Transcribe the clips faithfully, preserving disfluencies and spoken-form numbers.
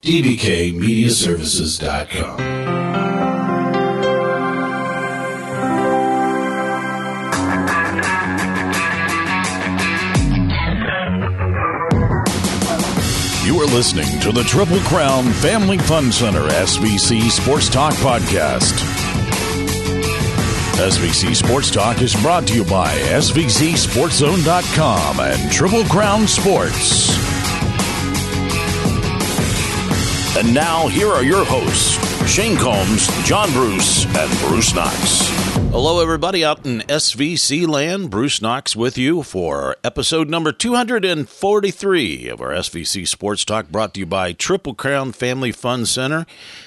d b k media services dot com. You are listening to the Triple Crown Family Fun Center S V C Sports Talk podcast. S V C Sports Talk is brought to you by S V C Sports Zone dot com and Triple Crown Sports. And now, here are your hosts, Shane Combs, John Bruce, and Bruce Knox. Hello, everybody out in S V C land. Bruce Knox with you for episode number two hundred forty-three of our S V C Sports Talk, brought to you by Triple Crown Family Fun Center.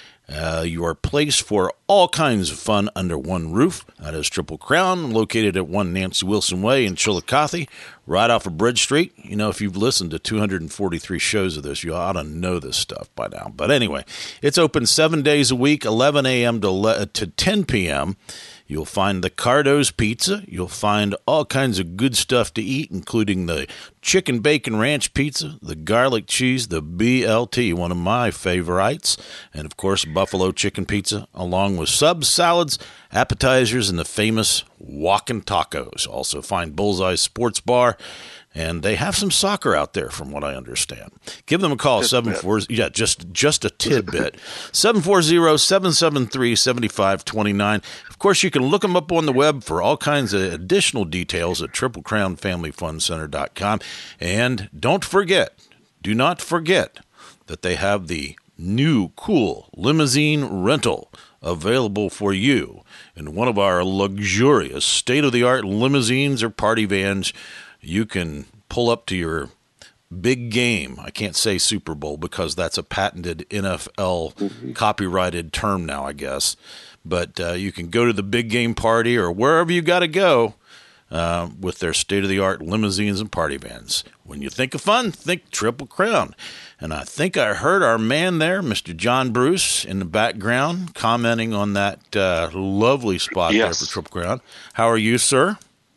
Uh, your place for all kinds of fun under one roof. That is Triple Crown, located at one Nancy Wilson Way in Chillicothe, right off of Bridge Street. You know, if you've listened to two hundred forty-three shows of this, you ought to know this stuff by now. But anyway, it's open seven days a week, eleven a.m. to, to ten p.m., You'll find the Cardo's Pizza. You'll find all kinds of good stuff to eat, including the chicken bacon ranch pizza, the garlic cheese, the B L T, one of my favorites, and, of course, buffalo chicken pizza, along with subs, salads, appetizers, and the famous walking tacos. Also find Bullseye Sports Bar, and they have some soccer out there, from what I understand. Give them a call, seven four yeah, just just a tidbit, seven four zero, seven seven three, seven five two nine. Of course, you can look them up on the web for all kinds of additional details at triple crown family fun center dot com. And don't forget, do not forget that they have the new cool limousine rental available for you in one of our luxurious state-of-the-art limousines or party vans. You can pull up to your big game. I can't say Super Bowl because that's a patented N F L mm-hmm. copyrighted term now, I guess. But uh, you can go to the big game party or wherever you got to go uh, with their state-of-the-art limousines and party vans. When you think of fun, think Triple Crown. And I think I heard our man there, Mister John Bruce, in the background, commenting on that uh, lovely spot yes. there for Triple Crown. How are you, sir?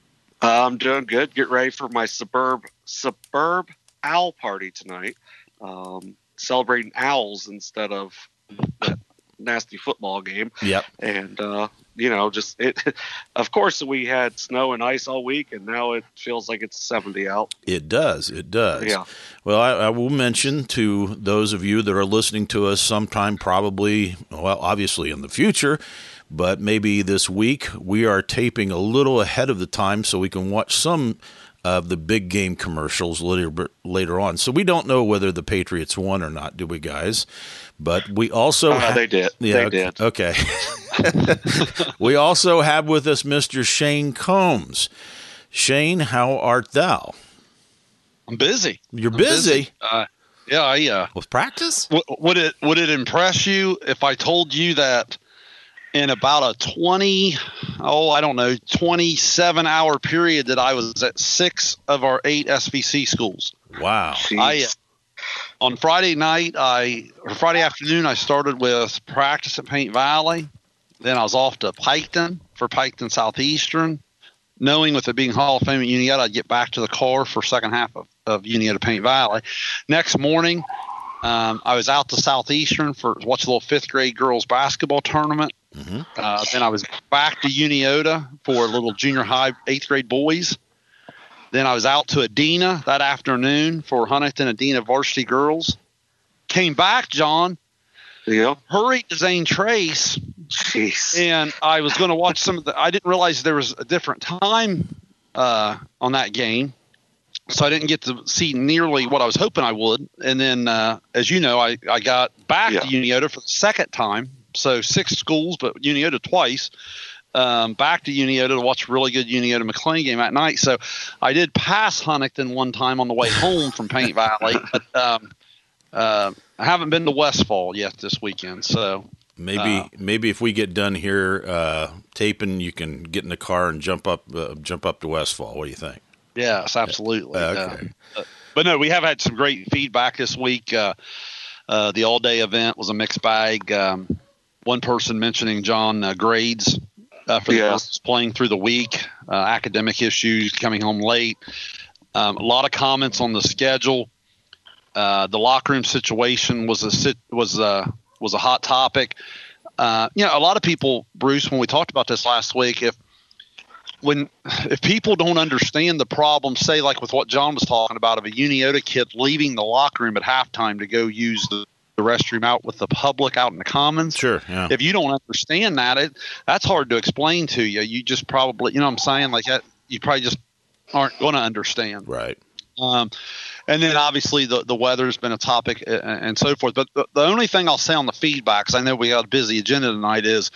Uh, I'm doing good. Get ready for my suburb suburb owl party tonight. Um, celebrating owls instead of that nasty football game. Yep. And uh, you know, just it. Of course, we had snow and ice all week, and now it feels like it's seventy out. It does. It does. Yeah. Well, I, I will mention to those of you that are listening to us sometime, probably, well, obviously in the future, but maybe this week, we are taping a little ahead of the time so we can watch some of the big game commercials later later on. So we don't know whether the Patriots won or not, do we, guys? But we also uh, ha- they did. Yeah, they did. Okay. We also have with us Mister Shane Combs. Shane, how art thou? I'm busy. You're I'm busy. busy. Uh, yeah, I uh, with practice. W- would it would it impress you if I told you that in about a twenty, oh, I don't know, twenty-seven hour period that I was at six of our eight S V C schools? Wow. I, uh, on Friday night, I or Friday afternoon, I started with practice at Paint Valley. Then I was off to Piketon for Piketon Southeastern, knowing with it being Hall of Fame at Unietta, I'd get back to the car for second half of, of Unietta Paint Valley. Next morning, um, I was out to Southeastern for watch a little fifth grade girls basketball tournament. Mm-hmm. Uh, then I was back to Uniota for a little junior high eighth grade boys. Then I was out to Adena that afternoon for Huntington Adena varsity girls. Came back, John. Yeah. Hurried to Zane Trace. Jeez. And I was going to watch some of the – I didn't realize there was a different time uh, on that game. So I didn't get to see nearly what I was hoping I would. And then, uh, as you know, I, I got back yeah. to Uniota for the second time. So six schools, but Uniota twice. Um, back to Uniota to watch a really good Uniota McLean game at night. So I did pass Huntington one time on the way home from Paint Valley. But um, uh, I haven't been to Westfall yet this weekend. So maybe uh, maybe if we get done here uh, taping, you can get in the car and jump up uh, jump up to Westfall. What do you think? Yes, absolutely. Uh, okay. Uh, but no, we have had some great feedback this week. Uh, uh, the all-day event was a mixed bag. Um, one person mentioning John uh, grades uh, for the yeah. girls playing through the week, uh, academic issues, coming home late. Um, a lot of comments on the schedule. Uh, the locker room situation was a was a was a hot topic. Uh, you know, a lot of people, Bruce, when we talked about this last week, if when if people don't understand the problem, say like with what John was talking about of a Uniota kid leaving the locker room at halftime to go use the, the restroom out with the public out in the commons. Sure. Yeah. If you don't understand that, it that's hard to explain to you. You just probably, you know what I'm saying? Like that, you probably just aren't going to understand. Right. Um, and then obviously the, the weather's been a topic and, and so forth. But the, the only thing I'll say on the feedback, because I know we got a busy agenda tonight, is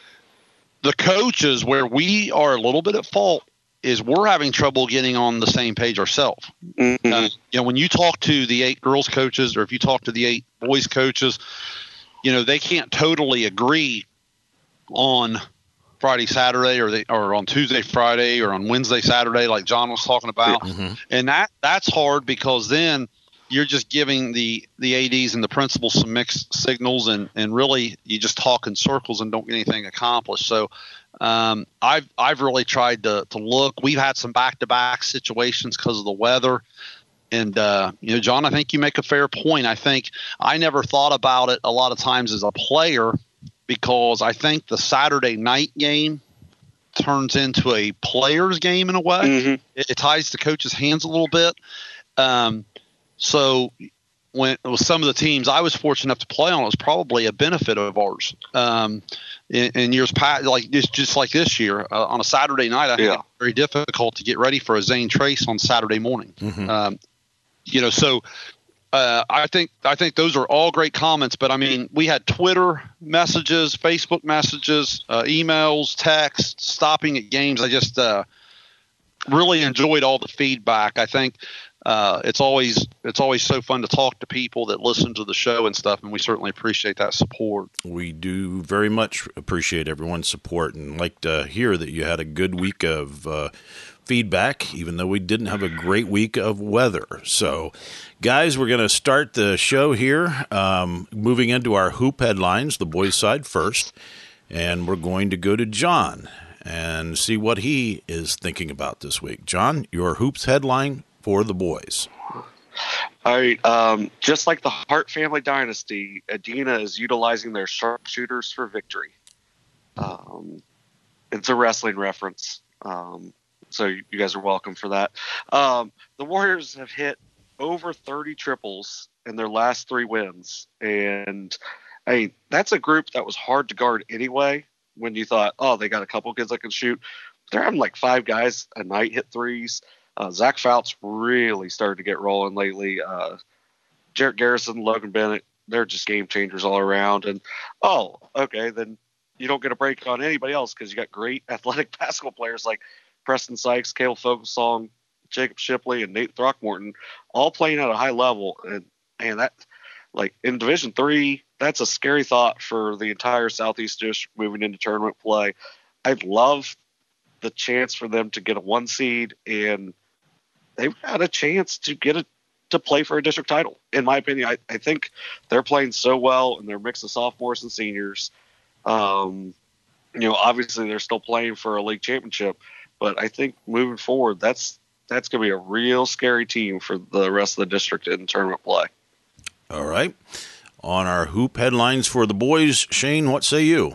the coaches, where we are a little bit at fault, is we're having trouble getting on the same page ourselves. Mm-hmm. Uh, you know, when you talk to the eight girls coaches or if you talk to the eight boys coaches, you know, they can't totally agree on Friday, Saturday, or they or on Tuesday, Friday, or on Wednesday, Saturday, like John was talking about. Mm-hmm. And that that's hard because then you're just giving the, the A Ds and the principals some mixed signals, and, and really you just talk in circles and don't get anything accomplished. So um, I've I've really tried to to look. We've had some back to back situations because of the weather. And, uh, you know, John, I think you make a fair point. I think I never thought about it a lot of times as a player, because I think the Saturday night game turns into a player's game in a way. Mm-hmm. It, it ties the coach's hands a little bit. Um, so when it was some of the teams I was fortunate enough to play on, it was probably a benefit of ours. Um, in, in years past, like this, just like this year, uh, on a Saturday night, I think yeah. it's very difficult to get ready for a Zane Trace on Saturday morning. Mm-hmm. Um, you know, so Uh, I think I think those are all great comments, but I mean, we had Twitter messages, Facebook messages, uh, emails, texts, stopping at games. I just uh, really enjoyed all the feedback. I think uh, it's always it's always so fun to talk to people that listen to the show and stuff, and we certainly appreciate that support. We do very much appreciate everyone's support, and like to hear that you had a good week of uh, feedback, even though we didn't have a great week of weather. So, guys, we're going to start the show here, um, moving into our hoop headlines, the boys' side first, and we're going to go to John and see what he is thinking about this week. John, your hoops headline for the boys. All right. Um, just like the Hart family dynasty, Adina is utilizing their sharpshooters for victory. Um, it's a wrestling reference. Um, So you guys are welcome for that. Um, the Warriors have hit over thirty triples in their last three wins. And, I mean, that's a group that was hard to guard anyway when you thought, oh, they got a couple kids that can shoot. They're having like five guys a night hit threes. Uh, Zach Fouts really started to get rolling lately. Uh, Jarrett Garrison, Logan Bennett, they're just game changers all around. And, oh, okay, then you don't get a break on anybody else because you got great athletic basketball players like Preston Sykes, Caleb Fogelsong, Jacob Shipley, and Nate Throckmorton, all playing at a high level. And, and that, like, in Division Three, that's a scary thought for the entire Southeast District moving into tournament play. I'd love the chance for them to get a one seed, and they've had a chance to get a to play for a district title. In my opinion, I, I think they're playing so well, and they're a mix of sophomores and seniors. Um, you know, obviously they're still playing for a league championship. But I think moving forward, that's that's going to be a real scary team for the rest of the district in tournament play. All right. On our hoop headlines for the boys, Shane, what say you?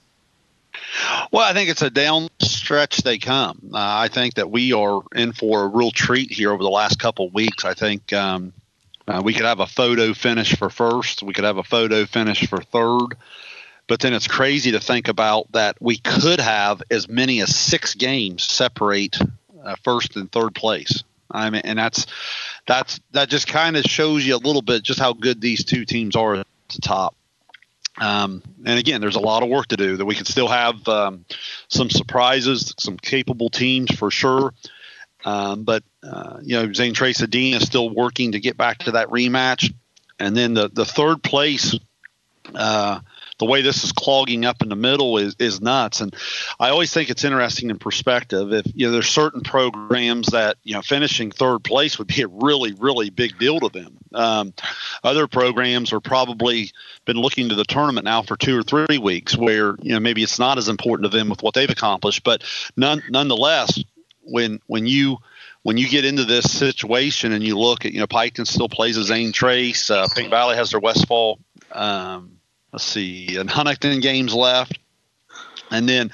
Well, I think it's a down stretch they come. Uh, I think that we are in for a real treat here over the last couple of weeks. I think um, uh, we could have a photo finish for first. We could have a photo finish for third. But then it's crazy to think about that we could have as many as six games separate uh, first and third place. I mean, and that's that's that just kind of shows you a little bit just how good these two teams are at the top. Um, and again, there's a lot of work to do. That we could still have um, some surprises, some capable teams for sure. Um, but uh, you know, Zane Trace Adina is still working to get back to that rematch, and then the the third place. Uh, The way this is clogging up in the middle is, is nuts. And I always think it's interesting in perspective. If you know, there's certain programs that, you know, finishing third place would be a really, really big deal to them. Um, other programs are probably been looking to the tournament now for two or three weeks where, you know, maybe it's not as important to them with what they've accomplished. But none, nonetheless, when when you when you get into this situation and you look at, you know, Piketon still plays a Zane Trace. Uh, Paint Valley has their Westfall, um, let's see, and Huntington games left. And then,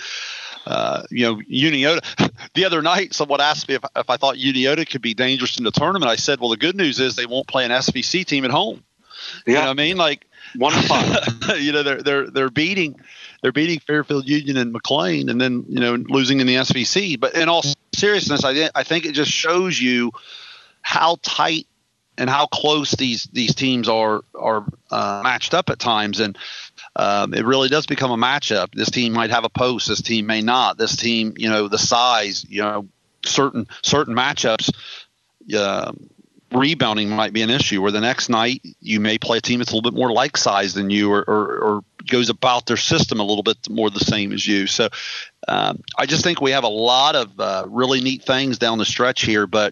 uh, you know, Uniota, the other night, someone asked me if, if I thought Uniota could be dangerous in the tournament. I said, well, the good news is they won't play an S V C team at home. Yeah. You know what I mean? Like, one to five. you know, they're, they're, they're beating, they're beating Fairfield Union and McLean, and then, you know, losing in the S V C. But in all seriousness, I, I think it just shows you how tight and how close these, these teams are, are uh, matched up at times. And, Um, it really does become a matchup. This team might have a post. This team may not. This team, you know, the size, you know, certain certain matchups, uh, rebounding might be an issue. Where the next night you may play a team that's a little bit more like size than you, or, or, or goes about their system a little bit more the same as you. So um, I just think we have a lot of uh, really neat things down the stretch here, but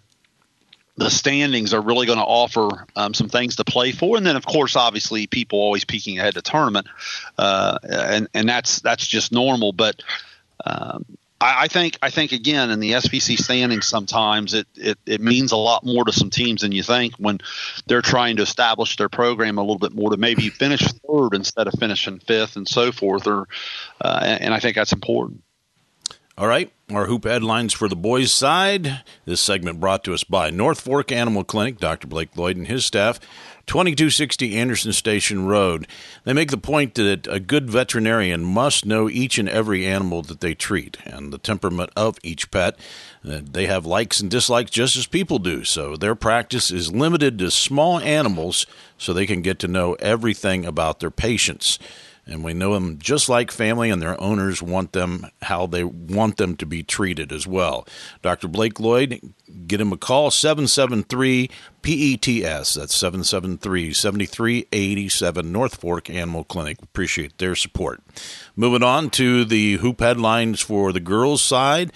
the standings are really going to offer um, some things to play for. And then, of course, obviously people always peeking ahead to tournament. Uh, and, and that's, that's just normal. But um, I, I think, I think again, in the S V C standings, sometimes it, it, it means a lot more to some teams than you think when they're trying to establish their program a little bit more to maybe finish third instead of finishing fifth and so forth. Or, uh, and, and I think that's important. All right, our hoop headlines for the boys' side. This segment brought to us by North Fork Animal Clinic, Doctor Blake Lloyd and his staff, twenty-two sixty Anderson Station Road. They make the point that a good veterinarian must know each and every animal that they treat and the temperament of each pet. They have likes and dislikes just as people do, so their practice is limited to small animals so they can get to know everything about their patients. And we know them just like family, and their owners want them how they want them to be treated as well. Doctor Blake Lloyd, get him a call, seven seven three P E T S. That's seven seven three, seven three eight seven, North Fork Animal Clinic. Appreciate their support. Moving on to the hoop headlines for the girls' side.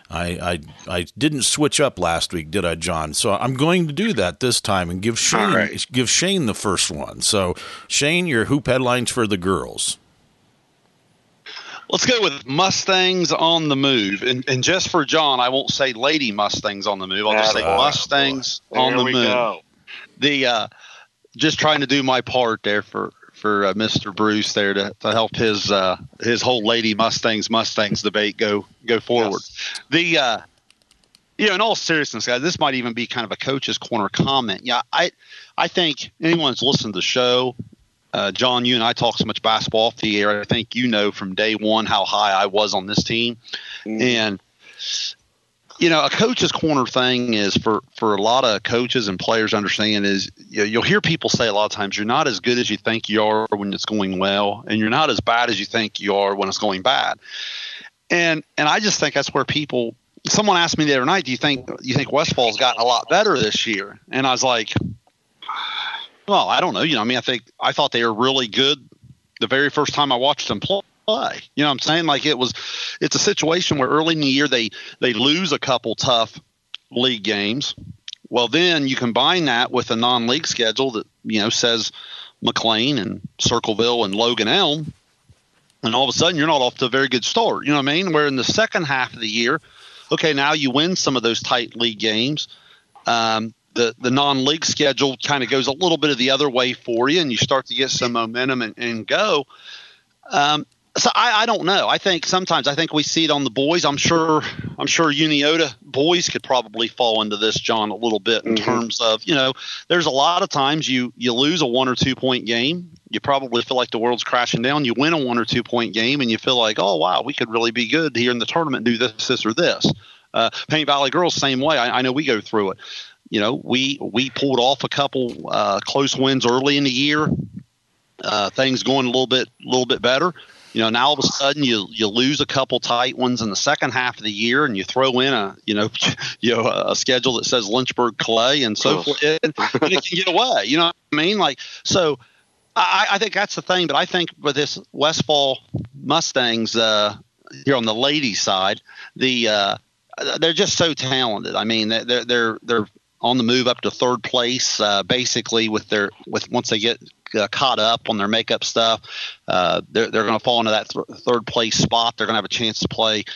I, I I didn't switch up last week, did I, John? So I'm going to do that this time and give Shane right. give Shane the first one. So, Shane, your hoop headlines for the girls. Let's go with Mustangs on the move. And, and just for John, I won't say Lady Mustangs on the move. I'll just say uh, Mustangs on the move. Go. The uh, just trying to do my part there for for uh, Mister Bruce there to, to help his uh, his whole Lady Mustangs Mustangs debate go go forward. Yes. The uh, you know, in all seriousness, guys, this might even be kind of a coach's corner comment. Yeah, I I think anyone who's listened to the show, uh, John, you and I talk so much basketball off the air. I think you know from day one how high I was on this team, mm. and you know, a coach's corner thing is for, for a lot of coaches and players understand is you know, you'll hear people say a lot of times you're not as good as you think you are when it's going well, and you're not as bad as you think you are when it's going bad. And and I just think that's where people – someone asked me the other night, do you think you think Westfall's gotten a lot better this year? And I was like, well, I don't know. You know, I mean, I think I thought they were really good the very first time I watched them play. Play. You know what I'm saying? Like it was, it's a situation where early in the year they, they lose a couple tough league games. Well, then you combine that with a non-league schedule that, you know, says McLean and Circleville and Logan Elm. And all of a sudden you're not off to a very good start. You know what I mean? Where in the second half of the year, okay, now you win some of those tight league games. Um, the, the non-league schedule kind of goes a little bit of the other way for you, and you start to get some momentum and, and go. Um, So I, I don't know. I think sometimes I think we see it on the boys. I'm sure I'm sure Uniota boys could probably fall into this, John, a little bit in mm-hmm. terms of, you know, there's a lot of times you, you lose a one or two point game. You probably feel like the world's crashing down. You win a one or two point game and you feel like, oh, wow, we could really be good here in the tournament, do this, this or this. Uh, Paint Valley girls, same way. I, I know we go through it. You know, we we pulled off a couple uh, close wins early in the year. Uh, things going a little bit a little bit better. You know, now all of a sudden you you lose a couple tight ones in the second half of the year, and you throw in a you know you know a schedule that says Lynchburg Clay and so forth, and, and it can get away. You know what I mean? Like so, I, I think that's the thing. But I think with this Westfall Mustangs uh, here on the ladies' side, the uh, they're just so talented. I mean, they're they're they're on the move up to third place, uh, basically with their with once they get. Uh, caught up on their makeup stuff. Uh, they're they're going to fall into that th- third place spot. They're going to have a chance to play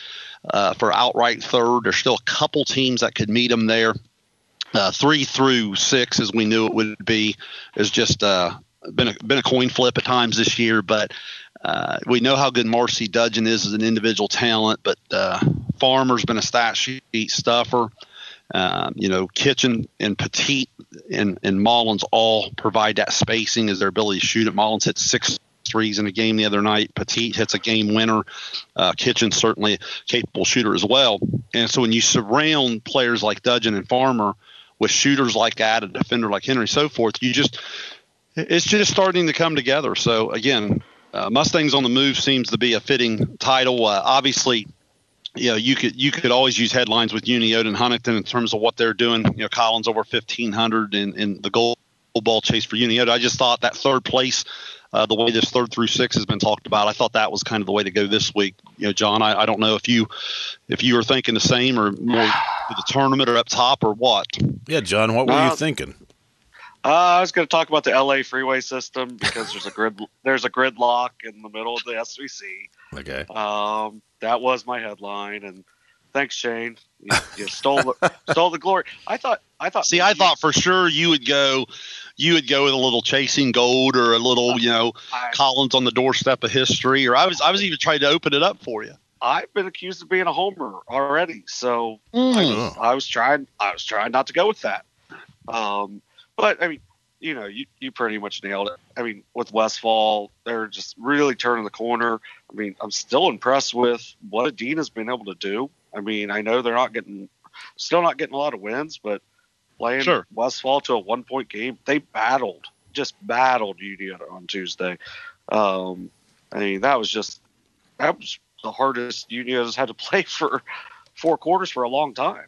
uh, for outright third. There's still a couple teams that could meet them there. Uh, three through six, as we knew it would be, is just uh, been a, been a coin flip at times this year. But uh, we know how good Marcy Dudgeon is as an individual talent. But uh, Farmer's been a stat sheet stuffer. Um, you know, Kitchen and Petit and, and Mullins all provide that spacing as their ability to shoot it. Mullins hit six threes in a game the other night. Petit hits a game winner. Uh, Kitchen certainly a capable shooter as well. And so when you surround players like Dudgeon and Farmer with shooters like that, a defender like Henry, so forth, you just it's just starting to come together. So again, uh, Mustangs on the Move seems to be a fitting title. Uh, obviously, you know, you could you could always use headlines with Uniota and Huntington in terms of what they're doing. You know, Collins over fifteen hundred in, in the gold ball chase for Uniota. I just thought that third place, uh, the way this third through six has been talked about, I thought that was kind of the way to go this week. You know, John, I, I don't know if you if you were thinking the same or more for the tournament or up top or what. Yeah, John, what were uh, you thinking? Uh, I was going to talk about the L A freeway system because there's a grid there's a gridlock in the middle of the S V C. Okay. Um, that was my headline, and thanks, Shane. You, you stole the stole the glory. I thought I thought. See, I you, thought for sure you would go, you would go with a little Chasing Gold or a little, you know, I, Collins on the doorstep of history, or I was I was even trying to open it up for you. I've been accused of being a homer already, so mm. I, was, I was trying I was trying not to go with that. Um, but I mean, you know, you, you pretty much nailed it. I mean, with Westfall, they're just really turning the corner. I mean, I'm still impressed with what Adina's been able to do. I mean, I know they're not getting, still not getting a lot of wins, but playing sure. Westfall to a one-point game, they battled, just battled Uniota on Tuesday. Um, I mean, that was just, that was the hardest Uniota's had to play for four quarters for a long time.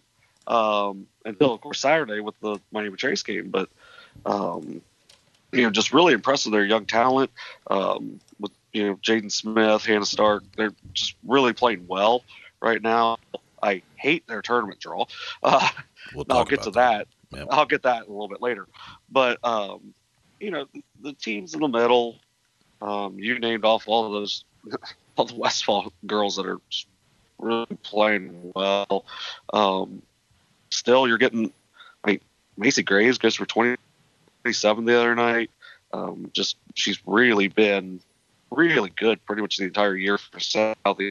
Um, until, of course, Saturday with the Miami Chase game. But, um, you know, just really impressed with their young talent. Um, with, you know, Jaden Smith, Hannah Stark, they're just really playing well right now. I hate their tournament draw. Uh, we'll I'll get to that. that. Yep. I'll get that a little bit later. But, um, you know, the, the teams in the middle, um, you named off all of those, all the Westfall girls that are really playing well. Um, Still, you're getting, I mean, Macy Graves goes for twenty-seven the other night. Um, just, she's really been really good pretty much the entire year for Southeast.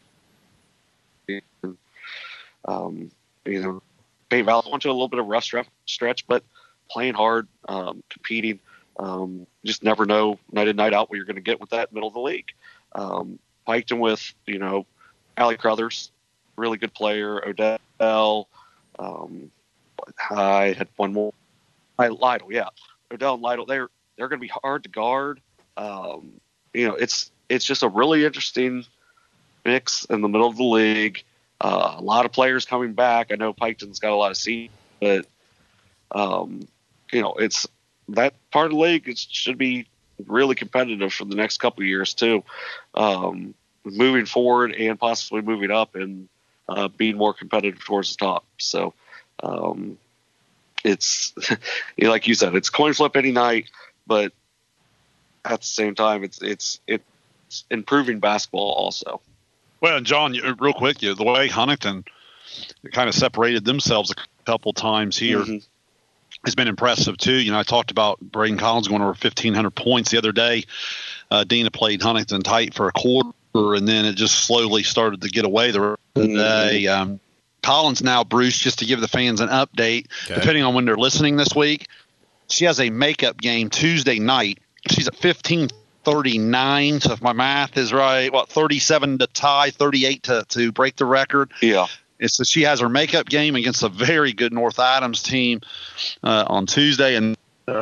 Um, you know, Paint Valley went to a little bit of a rough stretch, but playing hard, um, competing. Um, just never know night in, night out what you're going to get with that middle of the league. Um, Piketon with, you know, Allie Crothers, really good player, Odell. Um, I had one more. I Lytle, yeah, Odell and Lytle. They're they're going to be hard to guard. Um, you know, it's it's just a really interesting mix in the middle of the league. Uh, a lot of players coming back. I know Piketon's got a lot of seats, but um, you know, it's that part of the league. It should be really competitive for the next couple of years too, um, moving forward and possibly moving up and. Uh, being more competitive towards the top. So um, it's, you know, like you said, it's coin flip any night, but at the same time, it's it's it's improving basketball also. Well, and John, real quick, you know, the way Huntington kind of separated themselves a couple times here mm-hmm. has been impressive too. You know, I talked about Braden Collins going over fifteen hundred points the other day. Uh, Dina played Huntington tight for a quarter. And then it just slowly started to get away the rest of the day. Um, Collins now, Bruce, just to give the fans an update, okay. depending on when they're listening this week, she has a makeup game Tuesday night. She's at fifteen thirty-nine. So if my math is right, what, thirty-seven to tie, thirty-eight to, to break the record. Yeah. It's that she has her makeup game against a very good North Adams team uh, on Tuesday. And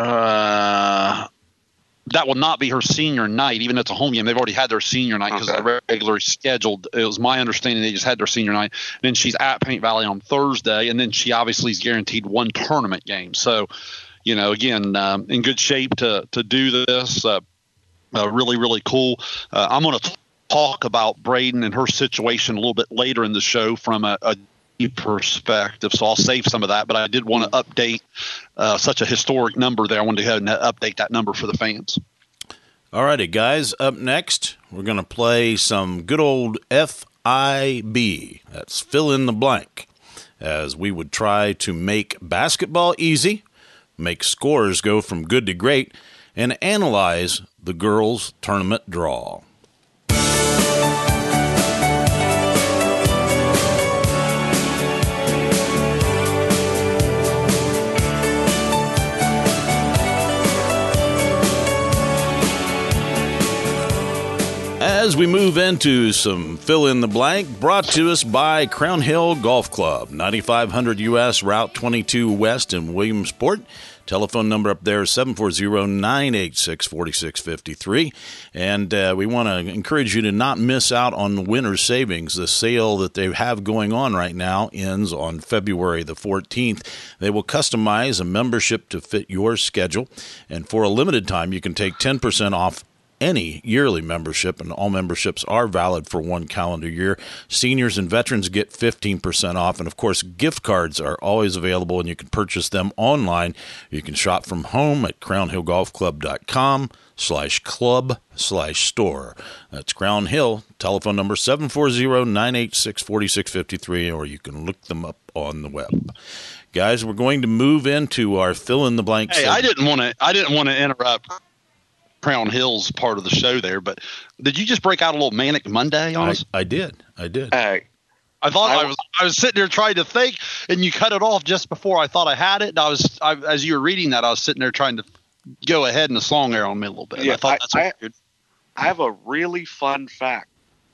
uh, that will not be her senior night, even though it's a home game. They've already had their senior night because okay. they're regularly scheduled. It was my understanding they just had their senior night. And then she's at Paint Valley on Thursday, and then she obviously is guaranteed one tournament game. So, you know, again, um, in good shape to to do this. Uh, uh, really, really cool. Uh, I'm going to talk about Braden and her situation a little bit later in the show from a, a perspective, so I'll save some of that, but I did want to update uh, such a historic number there. I wanted to go ahead and update that number for the fans. All righty, guys, up next we're going to play some good old F I B. That's fill in the blank. As we would try to make basketball easy, make scores go from good to great, and analyze the girls' tournament draw. As we move into some fill-in-the-blank, brought to us by Crown Hill Golf Club, ninety-five hundred U S Route twenty-two West in Williamsport. Telephone number up there is seven four zero, nine eight six, four six five three. And uh, we want to encourage you to not miss out on the winter savings. The sale that they have going on right now ends on February the fourteenth. They will customize a membership to fit your schedule. And for a limited time, you can take ten percent off any yearly membership, and all memberships are valid for one calendar year. Seniors and veterans get fifteen percent off, and of course, gift cards are always available, and you can purchase them online. You can shop from home at crown hill golf club dot com slash club slash store. That's Crown Hill. Telephone number seven four zero, nine eight six, four six five three, or you can look them up on the web. Guys, we're going to move into our fill-in-the-blank Hey, segment. I didn't want to. I didn't want to interrupt Crown Hill's part of the show there, but did you just break out a little Manic Monday on I, us? I did. I did. Hey, I thought I, I- was I was sitting there trying to think, and you cut it off just before I thought I had it. And I was I, as you were reading that, I was sitting there trying to go ahead in the song there on me a little bit. Yeah, I thought I- that's what I- you did. I have a really fun fact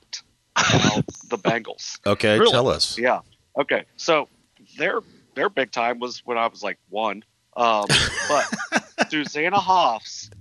about the Bengals. Okay, Really? tell us. Yeah. Okay. So their their big time was when I was like one. Um, but Susanna Hoffs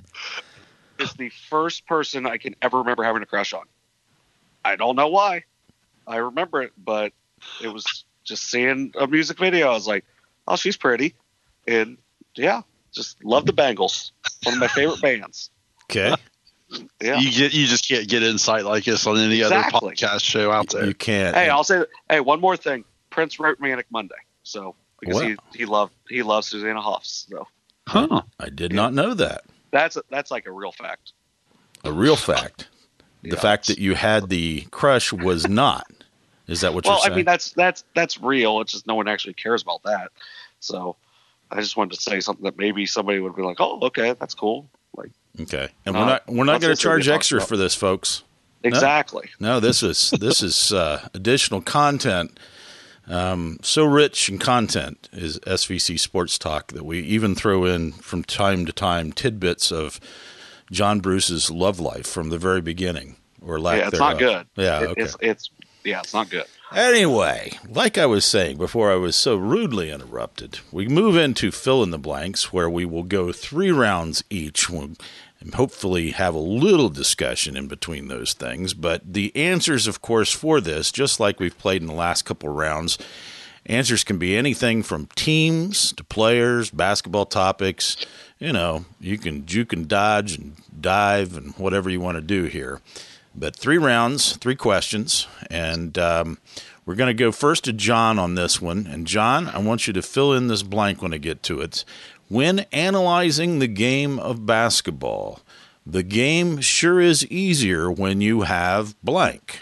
is the first person I can ever remember having a crush on. I don't know why. I remember it, but it was just seeing a music video. I was like, oh, she's pretty. And yeah, just love the Bengals. One of my favorite bands. Okay. Yeah. You get you just can't get insight like this on any Exactly. other podcast show out there. You can't. Hey, I'll say. Hey, one more thing. Prince wrote Manic Monday, so because What? he he loved he loves Susanna Hoffs. So Huh. I did not know that. that's that's like a real fact. A real fact. The Yeah. fact that you had the crush was not. Is that what Well, you're saying? I mean that's that's that's real. It's just no one actually cares about that. So I just wanted to say something that maybe somebody would be like, "Oh, okay, that's cool." Like okay. And Uh, we're not we're not that's going just to what we charge talked extra about. for this, folks. exactly. No, this is this is uh, additional content. Um, so rich in content is S V C Sports Talk that we even throw in from time to time tidbits of John Bruce's love life from the very beginning, or lack Yeah, it's thereof. not good. Yeah, It- okay. It's it's yeah, it's not good. Anyway, like I was saying before I was so rudely interrupted, we move into fill in the blanks where we will go three rounds each and hopefully have a little discussion in between those things. But the answers, of course, for this, just like we've played in the last couple rounds, answers can be anything from teams to players, basketball topics. You know, you can juke and dodge and dive and whatever you want to do here. But three rounds, three questions, and um, we're going to go first to John on this one. And John, I want you to fill in this blank when I get to it. When analyzing the game of basketball, the game sure is easier when you have blank.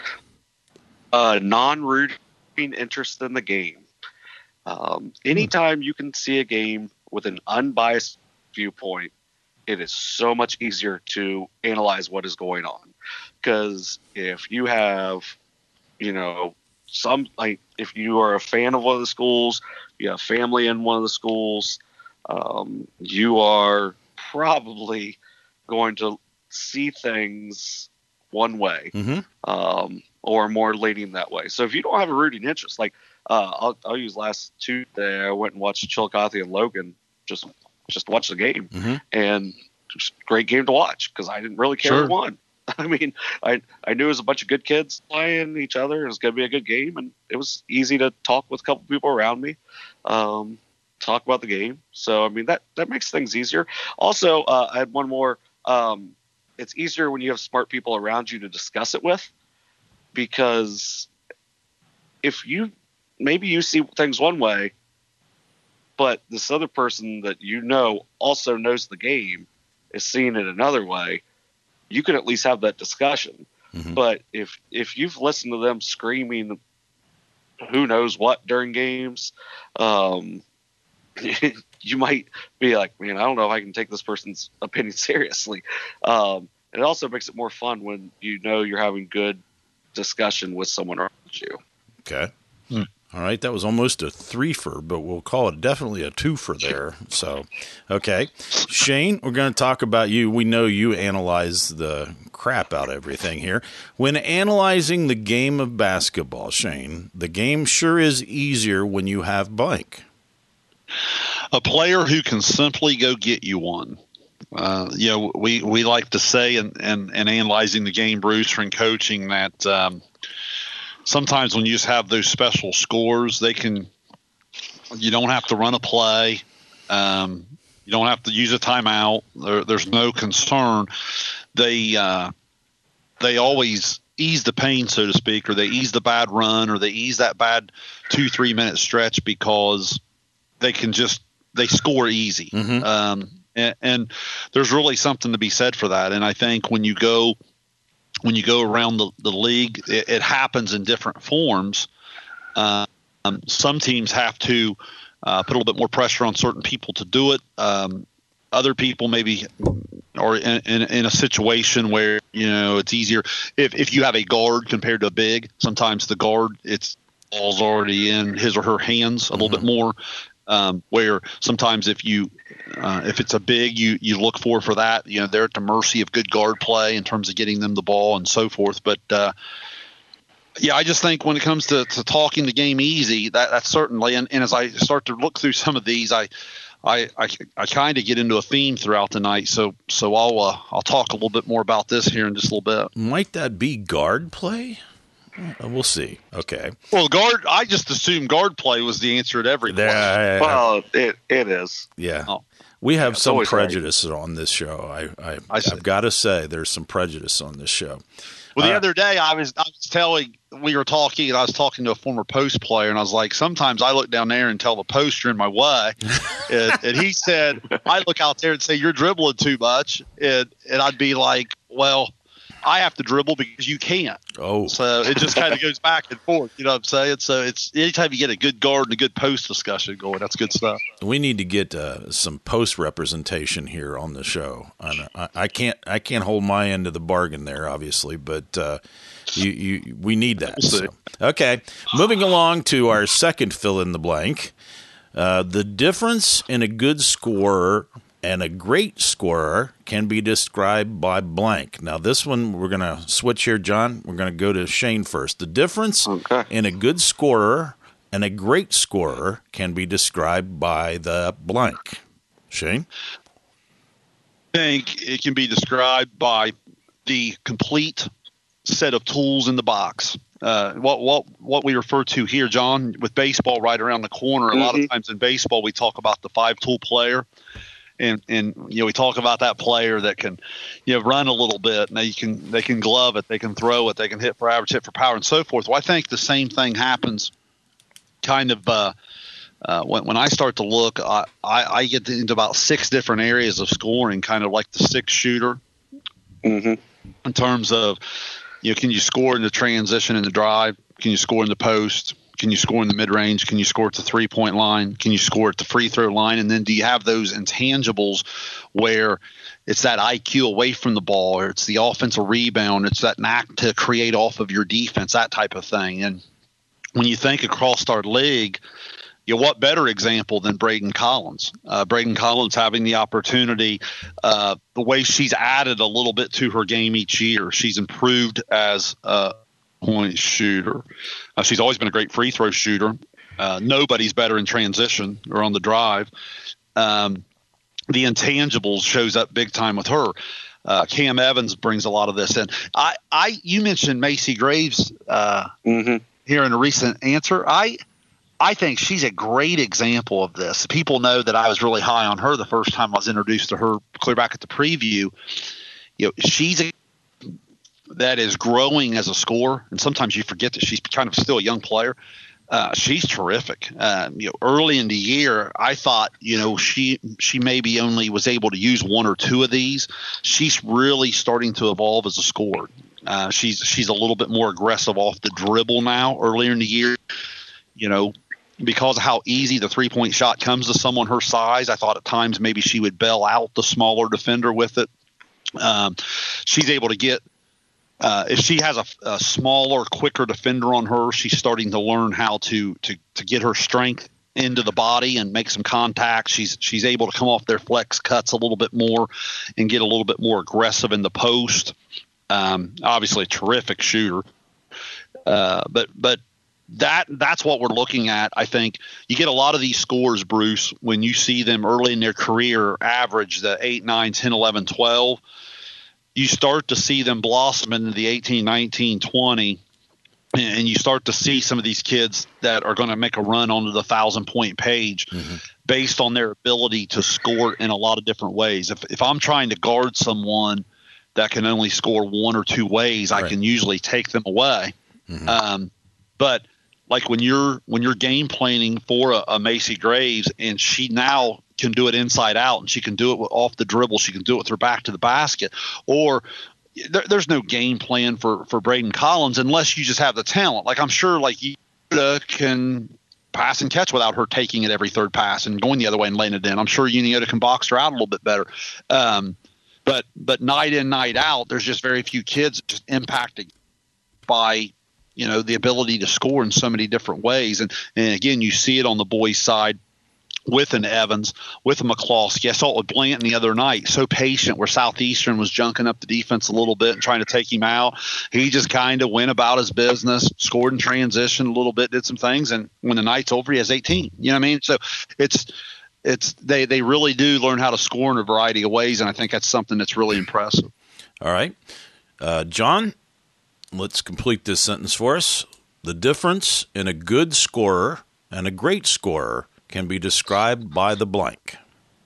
Uh, non-rooting interest in the game. Um, anytime you can see a game with an unbiased viewpoint, it is so much easier to analyze what is going on. Because if you have, you know, some, like if you are a fan of one of the schools, you have family in one of the schools, um, you are probably going to see things one way, Mm-hmm. um, or more leaning that way. So if you don't have a rooting interest, like uh, I'll, I'll use last Tuesday, I went and watched Chillicothe and Logan, just just watch the game, Mm-hmm. and just great game to watch because I didn't really care Sure. who won. I mean, I I knew it was a bunch of good kids playing each other. It was going to be a good game, and it was easy to talk with a couple people around me, um, talk about the game. So I mean that that makes things easier. Also, uh, I had one more. Um, it's easier when you have smart people around you to discuss it with, because if you maybe you see things one way, but this other person that you know also knows the game is seeing it another way, you can at least have that discussion. Mm-hmm. But if if you've listened to them screaming who knows what during games, um, you might be like, man, I don't know if I can take this person's opinion seriously. Um, it also makes it more fun when you know you're having good discussion with someone around you. Okay. Hmm. All right. That was almost a threefer, but we'll call it definitely a twofer there. So, okay. Shane, we're going to talk about you. We know you analyze the crap out of everything here. When analyzing the game of basketball, Shane, the game sure is easier when you have blank. A player who can simply go get you one. Uh, you know, we, we like to say in, in, in analyzing the game, Bruce, and coaching that um, sometimes when you just have those special scores, they can – you don't have to run a play. Um, you don't have to use a timeout. There, there's no concern. They uh, they always ease the pain, so to speak, or they ease the bad run, or they ease that bad two, three-minute stretch because they can just – they score easy. Mm-hmm. Um And, and there's really something to be said for that. And I think when you go when you go around the, the league, it, it happens in different forms. Uh, um, some teams have to uh, put a little bit more pressure on certain people to do it. Um, other people maybe are in, in, in a situation where, you know, it's easier. If, if you have a guard compared to a big, sometimes the guard, it's all's already in his or her hands a little mm-hmm. bit more. Um, where sometimes if you uh, if it's a big, you you look for for that, you know, they're at the mercy of good guard play in terms of getting them the ball and so forth. But uh, yeah, I just think when it comes to, to talking the game easy, that that's certainly. And, and as I start to look through some of these, I I I, I kind of get into a theme throughout the night. So so I'll uh, I'll talk a little bit more about this here in just a little bit. Might that be guard play? We'll see. Okay. Well, guard. I just assumed guard play was the answer to every question. Yeah, well, it it is. Yeah. Oh. We have yeah, some prejudice right. on this show. I, I, I I've got to say, there's some prejudice on this show. Well, the uh, other day I was I was telling we were talking, and I was talking to a former post player, and I was like, sometimes I look down there and tell the post you're in my way, and, and he said, I look out there and say you're dribbling too much, and and I'd be like, well, I have to dribble because you can't. Oh. So it just kind of goes back and forth. You know what I'm saying? So it's anytime you get a good guard and a good post discussion going, that's good stuff. We need to get uh, some post representation here on the show. I, I can't I can't hold my end of the bargain there, obviously, but uh, you, you we need that. We'll so. Okay, moving along to our second fill in the blank. Uh, the difference in a good scorer and a great scorer can be described by blank. Now, this one, we're going to switch here, John. We're going to go to Shane first. The difference okay. in a good scorer and a great scorer can be described by the blank. Shane? I think it can be described by the complete set of tools in the box. Uh, what what what we refer to here, John, with baseball right around the corner, mm-hmm. a lot of times in baseball we talk about the five-tool player. And, and, you know, we talk about that player that can, you know, run a little bit. Now you can, they can glove it, they can throw it, they can hit for average, hit for power, and so forth. Well, I think the same thing happens kind of uh, uh, when, when I start to look, I, I, I get into about six different areas of scoring, kind of like the six shooter mm-hmm. in terms of, you know, can you score in the transition and the drive? Can you score in the post? Can you score in the mid-range? Can you score at the three-point line? Can you score at the free throw line? And then do you have those intangibles where it's that I Q away from the ball, or it's the offensive rebound, it's that knack to create off of your defense, that type of thing. And when you think across our league, you know, what better example than Braden Collins? Uh, Braden Collins having the opportunity, uh, the way she's added a little bit to her game each year. She's improved as a point shooter. Uh, she's always been a great free throw shooter. Uh, nobody's better in transition or on the drive. Um, the intangibles shows up big time with her. Uh, Cam Evans brings a lot of this in. I, I, you mentioned Macy Graves uh, mm-hmm. here in a recent answer. I, I think she's a great example of this. People know that I was really high on her the first time I was introduced to her, clear back at the preview. You know, she's a that is growing as a scorer, and sometimes you forget that she's kind of still a young player. Uh, she's terrific. Uh, you know, early in the year, I thought, you know, she she maybe only was able to use one or two of these. She's really starting to evolve as a scorer. Uh, she's she's a little bit more aggressive off the dribble now. Earlier in the year, you know, because of how easy the three-point shot comes to someone her size, I thought at times maybe she would bail out the smaller defender with it. Um, she's able to get uh, – if she has a, a smaller, quicker defender on her, she's starting to learn how to to to get her strength into the body and make some contact. She's she's able to come off their flex cuts a little bit more and get a little bit more aggressive in the post. Um, obviously a terrific shooter. Uh, but but that that's what we're looking at. I think you get a lot of these scores, Bruce, when you see them early in their career average the eight, nine, ten, eleven, twelve. You start to see them blossom into the eighteen, nineteen, twenty. And you start to see some of these kids that are going to make a run onto the thousand-point page mm-hmm. based on their ability to score in a lot of different ways. If if I'm trying to guard someone that can only score one or two ways, right. I can usually take them away. Mm-hmm. Um, but like when you're when you're game planning for a, a Macy Graves, and she now can do it inside out, and she can do it with, off the dribble, she can do it with her back to the basket, or there, there's no game plan for for Braden Collins unless you just have the talent. Like I'm sure, like you can pass and catch without her taking it every third pass and going the other way and laying it in. I'm sure Uniota can box her out a little bit better. Um, But but night in, night out, there's just very few kids just impacted by, you know, the ability to score in so many different ways. And, and again, you see it on the boys' side with an Evans, with a McCloskey. I saw it with Blanton the other night, so patient, where Southeastern was junking up the defense a little bit and trying to take him out. He just kind of went about his business, scored in transition a little bit, did some things, and when the night's over, he has eighteen. You know what I mean? So it's – It's they, they really do learn how to score in a variety of ways, and I think that's something that's really impressive. All right. Uh, John, let's complete this sentence for us. The difference in a good scorer and a great scorer can be described by the blank.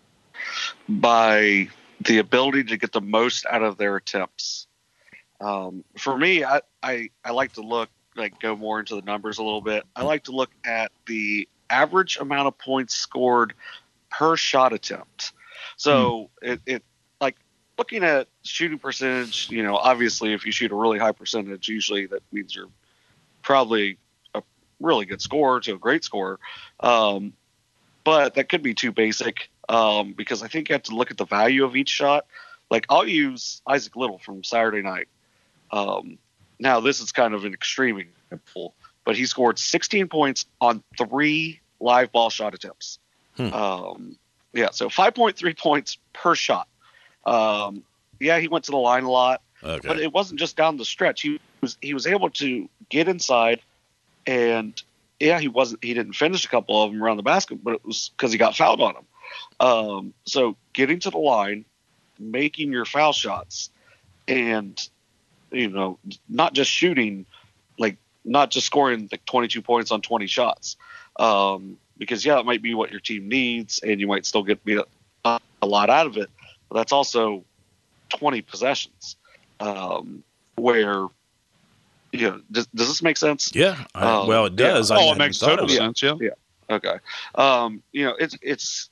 By the ability to get the most out of their attempts. Um, for me, I, I, I like to look, like go more into the numbers a little bit. I like to look at the average amount of points scored per shot attempt. So hmm. it, it like looking at shooting percentage, you know, obviously if you shoot a really high percentage, usually that means you're probably a really good scorer to a great scorer. Um, but that could be too basic um, because I think you have to look at the value of each shot. Like I'll use Isaac Little from Saturday night. Um, now this is kind of an extreme example, but he scored sixteen points on three live ball shot attempts. Hmm. Um, yeah, so five point three points per shot. Um, yeah, he went to the line a lot, okay. but it wasn't just down the stretch. He was he was able to get inside, and yeah, he wasn't he didn't finish a couple of them around the basket, but it was because he got fouled on them. Um, so getting to the line, making your foul shots, and you know, not just shooting, like not just scoring like twenty-two points on twenty shots. Um, because yeah, it might be what your team needs, and you might still get a, a lot out of it. But that's also twenty possessions, um, where you know. Does, does this make sense? Yeah. I, um, well, it does. Yeah. I oh, it makes total sense. Yeah. Yeah. Okay. Um, you know, it's it's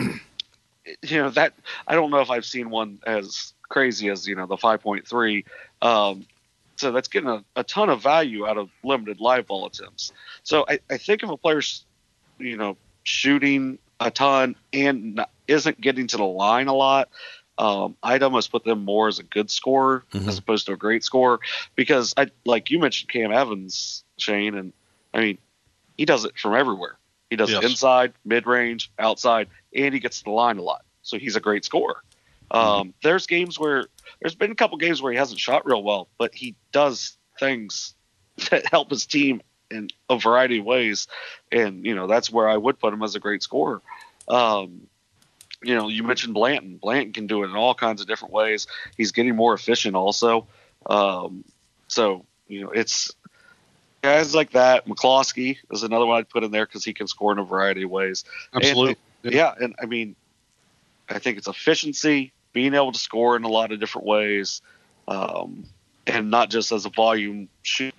you know that I don't know if I've seen one as crazy as you know the five point three. Um, so that's getting a, a ton of value out of limited live ball attempts. So I, I think if a player's, you know, shooting a ton and not, isn't getting to the line a lot, um, I'd almost put them more as a good scorer mm-hmm. as opposed to a great scorer. Because I, like you mentioned, Cam Evans, Shane, and I mean, he does it from everywhere. He does yes. it inside, mid-range, outside, and he gets to the line a lot. So he's a great scorer. Um, mm-hmm. There's games where there's been a couple games where he hasn't shot real well, but he does things that help his team in a variety of ways. And, you know, that's where I would put him as a great scorer. Um, you know, you mentioned Blanton. Blanton can do it in all kinds of different ways. He's getting more efficient also. Um, so, you know, it's guys like that. McCloskey is another one I'd put in there because he can score in a variety of ways. Absolutely. And, yeah. And I mean, I think it's efficiency, being able to score in a lot of different ways, um, and not just as a volume shoot.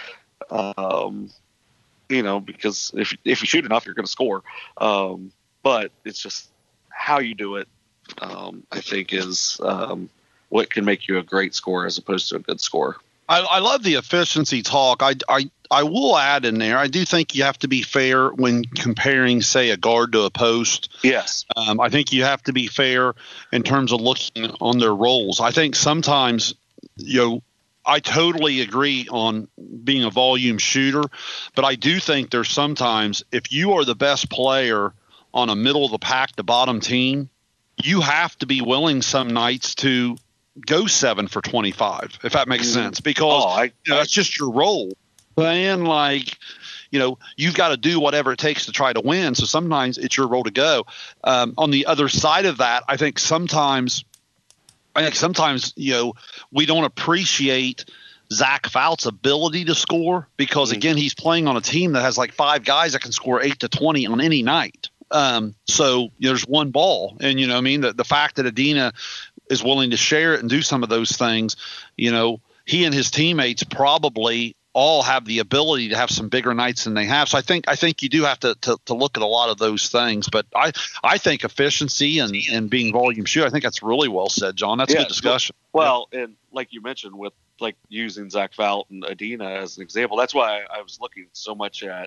Um, you know, because if if you shoot enough, you're going to score. Um, but it's just how you do it. Um, I think is um, what can make you a great scorer as opposed to a good scorer. I, I love the efficiency talk. I, I, I will add in there, I do think you have to be fair when comparing, say, a guard to a post. Yes. Um, I think you have to be fair in terms of looking on their roles. I think sometimes, you know, I totally agree on being a volume shooter, but I do think there's sometimes if you are the best player on a middle of the pack, the bottom team, you have to be willing some nights to go seven for twenty-five, if that makes mm-hmm. sense, because oh, I, you know, that's just your role. Playing like, you know, you've got to do whatever it takes to try to win. So sometimes it's your role to go. Um, on the other side of that, I think sometimes, I think sometimes, you know, we don't appreciate Zach Fout's ability to score because, mm-hmm. again, he's playing on a team that has like five guys that can score eight to twenty on any night. Um, so you know, there's one ball. And, you know, I mean, the, the fact that Adina is willing to share it and do some of those things, you know, he and his teammates probably all have the ability to have some bigger nights than they have. So I think I think you do have to, to, to look at a lot of those things. But I, I think efficiency and, and being volume shooter, I think that's really well said, John. That's yeah, a good discussion. Well, yeah. And like you mentioned with like using Zach Fout and Adina as an example, that's why I was looking so much at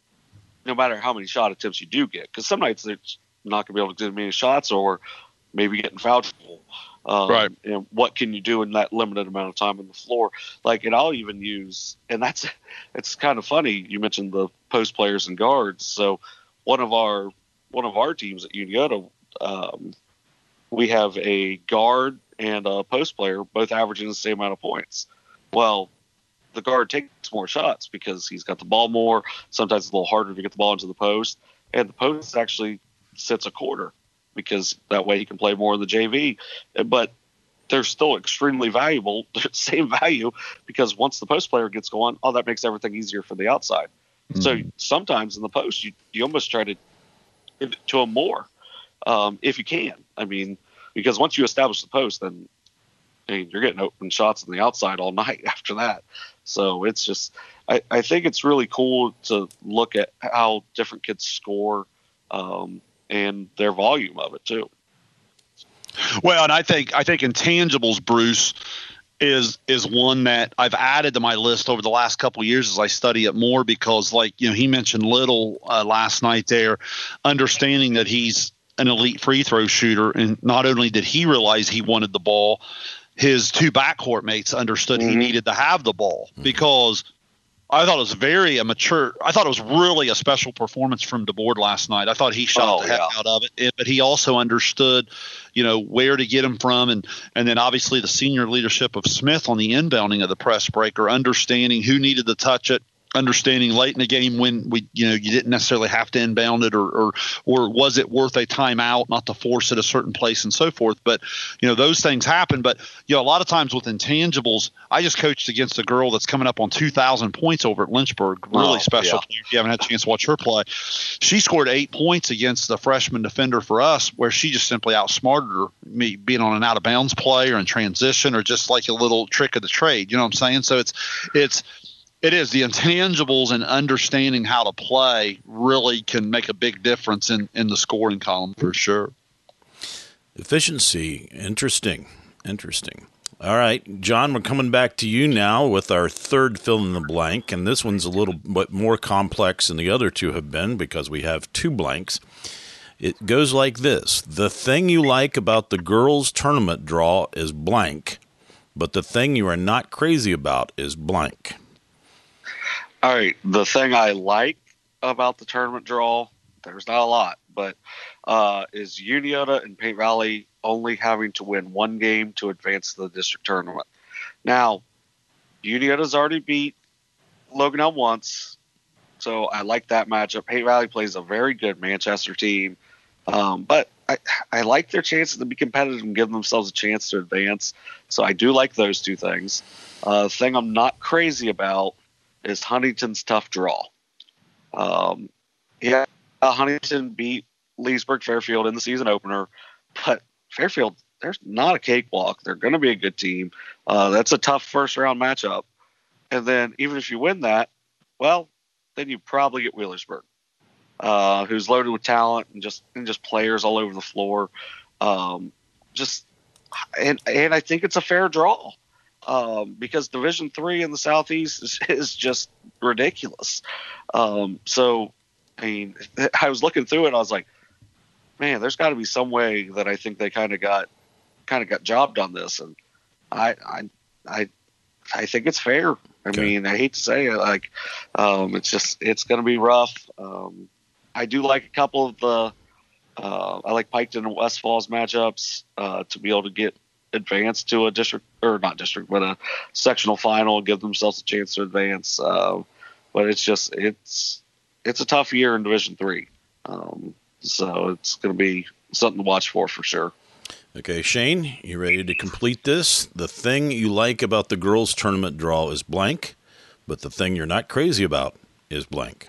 no matter how many shot attempts you do get, because some nights they're not going to be able to do many shots or maybe getting foul trouble. Um, right. And what can you do in that limited amount of time on the floor? Like, and I'll even use, and that's, it's kind of funny. You mentioned the post players and guards. So one of our, one of our teams at Uniota, um, we have a guard and a post player, both averaging the same amount of points. Well, the guard takes more shots because he's got the ball more. Sometimes it's a little harder to get the ball into the post, and the post actually sits a quarter, because that way he can play more in the J V. But they're still extremely valuable, same value, because once the post player gets going, oh, that makes everything easier for the outside. Mm-hmm. So sometimes in the post, you, you almost try to give it to them more um, if you can. I mean, because once you establish the post, then I mean, you're getting open shots on the outside all night after that. So it's just, I, I think it's really cool to look at how different kids score um, and their volume of it too. Well, and I think I think intangibles, Bruce, is is one that I've added to my list over the last couple of years as I study it more, because, like, you know, he mentioned Little uh, last night there, understanding that he's an elite free throw shooter, and not only did he realize he wanted the ball, his two backcourt mates understood mm-hmm. he needed to have the ball, because I thought it was very a mature. I thought it was really a special performance from DeBoard last night. I thought he shot oh, the heck yeah. out of it, but he also understood, you know, where to get him from, and and then obviously the senior leadership of Smith on the inbounding of the press breaker, understanding who needed to touch it, understanding late in the game when we, you know, you didn't necessarily have to inbound it, or or or was it worth a timeout not to force it a certain place and so forth. But, you know, those things happen. But, you know, a lot of times with intangibles, I just coached against a girl that's coming up on two thousand points over at Lynchburg. Really oh, special. Yeah. If you haven't had a chance to watch her play, she scored eight points against the freshman defender for us, where she just simply outsmarted her, me being on an out of bounds play or in transition, or just like a little trick of the trade. You know what I'm saying? So it's, it's, It is. The intangibles and understanding how to play really can make a big difference in, in the scoring column for sure. Efficiency. Interesting. Interesting. All right, John, we're coming back to you now with our third fill in the blank, and this one's a little bit more complex than the other two have been because we have two blanks. It goes like this. The thing you like about the girls' tournament draw is blank, but the thing you are not crazy about is blank. All right, the thing I like about the tournament draw, there's not a lot, but uh, is Uniota and Paint Valley only having to win one game to advance to the district tournament. Now, Uniota's already beat Logan Elm once, so I like that matchup. Paint Valley plays a very good Manchester team, um, but I, I like their chances to be competitive and give themselves a chance to advance, so I do like those two things. Uh, the thing I'm not crazy about is Huntington's tough draw. Um, yeah, Huntington beat Leesburg Fairfield in the season opener, but Fairfield, there's not a cakewalk. They're going to be a good team. Uh, that's a tough first round matchup. And then even if you win that, well, then you probably get Wheelersburg, uh, who's loaded with talent and just and just players all over the floor. Um, just and and I think it's a fair draw. um, because Division Three in the Southeast is, is just ridiculous. Um, so, I mean, I was looking through it. I was like, man, there's got to be some way that I think they kind of got kind of got jobbed on this, and I I I I think it's fair. I Okay. mean, I hate to say it, like, um, it's just it's going to be rough. Um, I do like a couple of the. Uh, I like Piketon and West Falls matchups uh, to be able to get advanced to a district or not district, but a sectional final, give themselves a chance to advance. Uh, but it's just it's it's a tough year in Division Three, um, so it's going to be something to watch for for sure. Okay, Shane, you ready to complete this? The thing you like about the girls' tournament draw is blank, but the thing you're not crazy about is blank.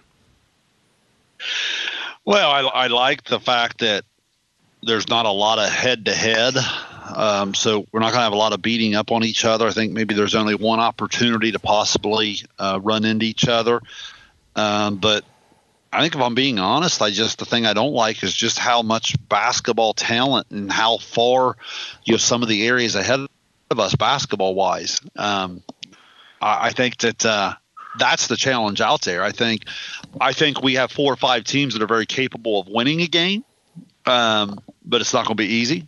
Well, I, I like the fact that there's not a lot of head-to-head, um, so we're not going to have a lot of beating up on each other. I think maybe there's only one opportunity to possibly uh, run into each other. Um, but I think if I'm being honest, I just the thing I don't like is just how much basketball talent and how far you have some of the areas ahead of us basketball-wise. Um, I, I think that uh, – that's the challenge out there. I think, I think we have four or five teams that are very capable of winning a game, um, but it's not going to be easy.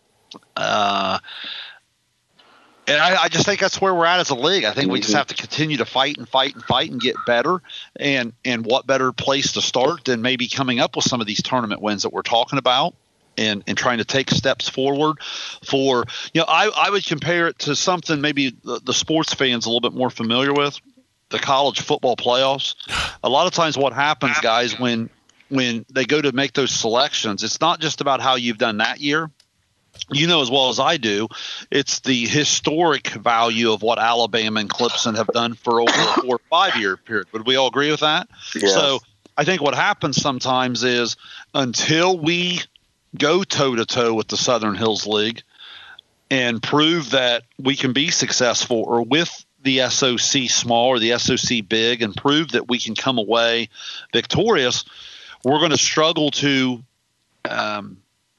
Uh, and I, I just think that's where we're at as a league. I think we just have to continue to fight and fight and fight and get better. And and what better place to start than maybe coming up with some of these tournament wins that we're talking about. And, and trying to take steps forward for, you know, I, I would compare it to something maybe the, the sports fans a little bit more familiar with. The college football playoffs. A lot of times what happens, guys, when when they go to make those selections, it's not just about how you've done that year. You know as well as I do, it's the historic value of what Alabama and Clemson have done for over a four or five-year period. Would we all agree with that? Yes. So I think what happens sometimes is until we go toe-to-toe with the Southern Hills League and prove that we can be successful or with the S O C small or the S O C big and prove that we can come away victorious, we're going to struggle to um,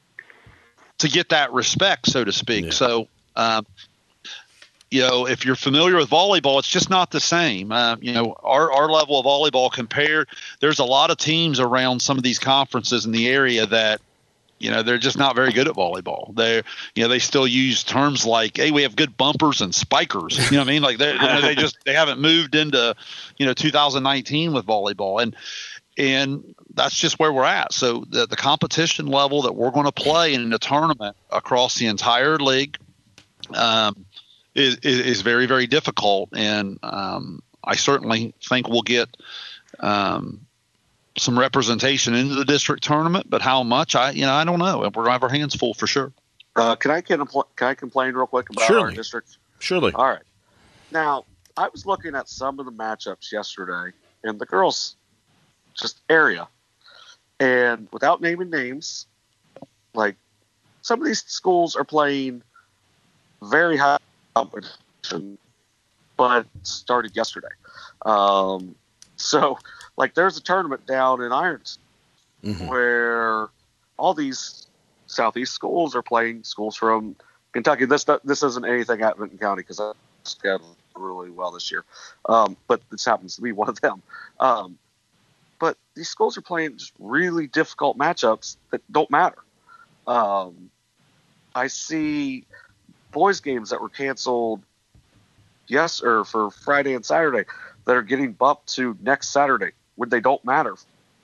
to get that respect, so to speak. Yeah. So, um, you know, if you're familiar with volleyball, it's just not the same. Uh, you know, our, our level of volleyball compared, there's a lot of teams around some of these conferences in the area that, you know, they're just not very good at volleyball. They, you know, they still use terms like, "Hey, we have good bumpers and spikers." You know what I mean? Like they, you know, they just they haven't moved into, you know, two thousand nineteen with volleyball, and and that's just where we're at. So the the competition level that we're going to play in the tournament across the entire league, um, is, is is very very difficult, and um, I certainly think we'll get. Um, some representation into the district tournament, but how much, I, you know, I don't know. We're going to have our hands full for sure. Uh, can I can, can I complain real quick about Surely. our district? Surely. All right. Now, I was looking at some of the matchups yesterday in the girls' just area, and without naming names, like some of these schools are playing very high competition, but started yesterday. Um, so. Like there's a tournament down in Irons Mm-hmm. where all these Southeast schools are playing schools from Kentucky. This this isn't anything at Vinton County because I scheduled really well this year, um, but this happens to be one of them. Um, but these schools are playing just really difficult matchups that don't matter. Um, I see boys games that were canceled yes or for Friday and Saturday that are getting bumped to next Saturday when they don't matter.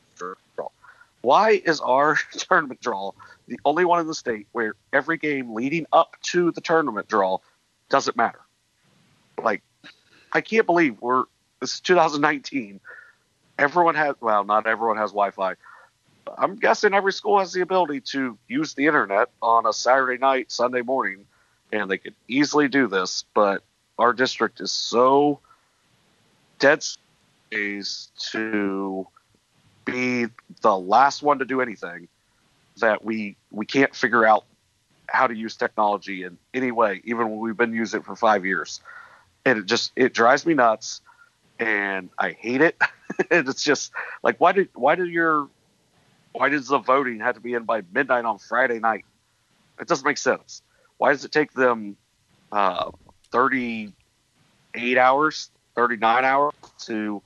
Why is our tournament draw the only one in the state where every game leading up to the tournament draw doesn't matter? Like, I can't believe we're this is two thousand nineteen. Everyone has well, not everyone has Wi-Fi. I'm guessing every school has the ability to use the internet on a Saturday night, Sunday morning, and they could easily do this. But our district is so dead space to be the last one to do anything that we we can't figure out how to use technology in any way, even when we've been using it for five years. And it just it drives me nuts, and I hate it. And it's just like why did why did your why does the voting have to be in by midnight on Friday night? It doesn't make sense. Why does it take them uh, thirty-eight hours, thirty-nine hours to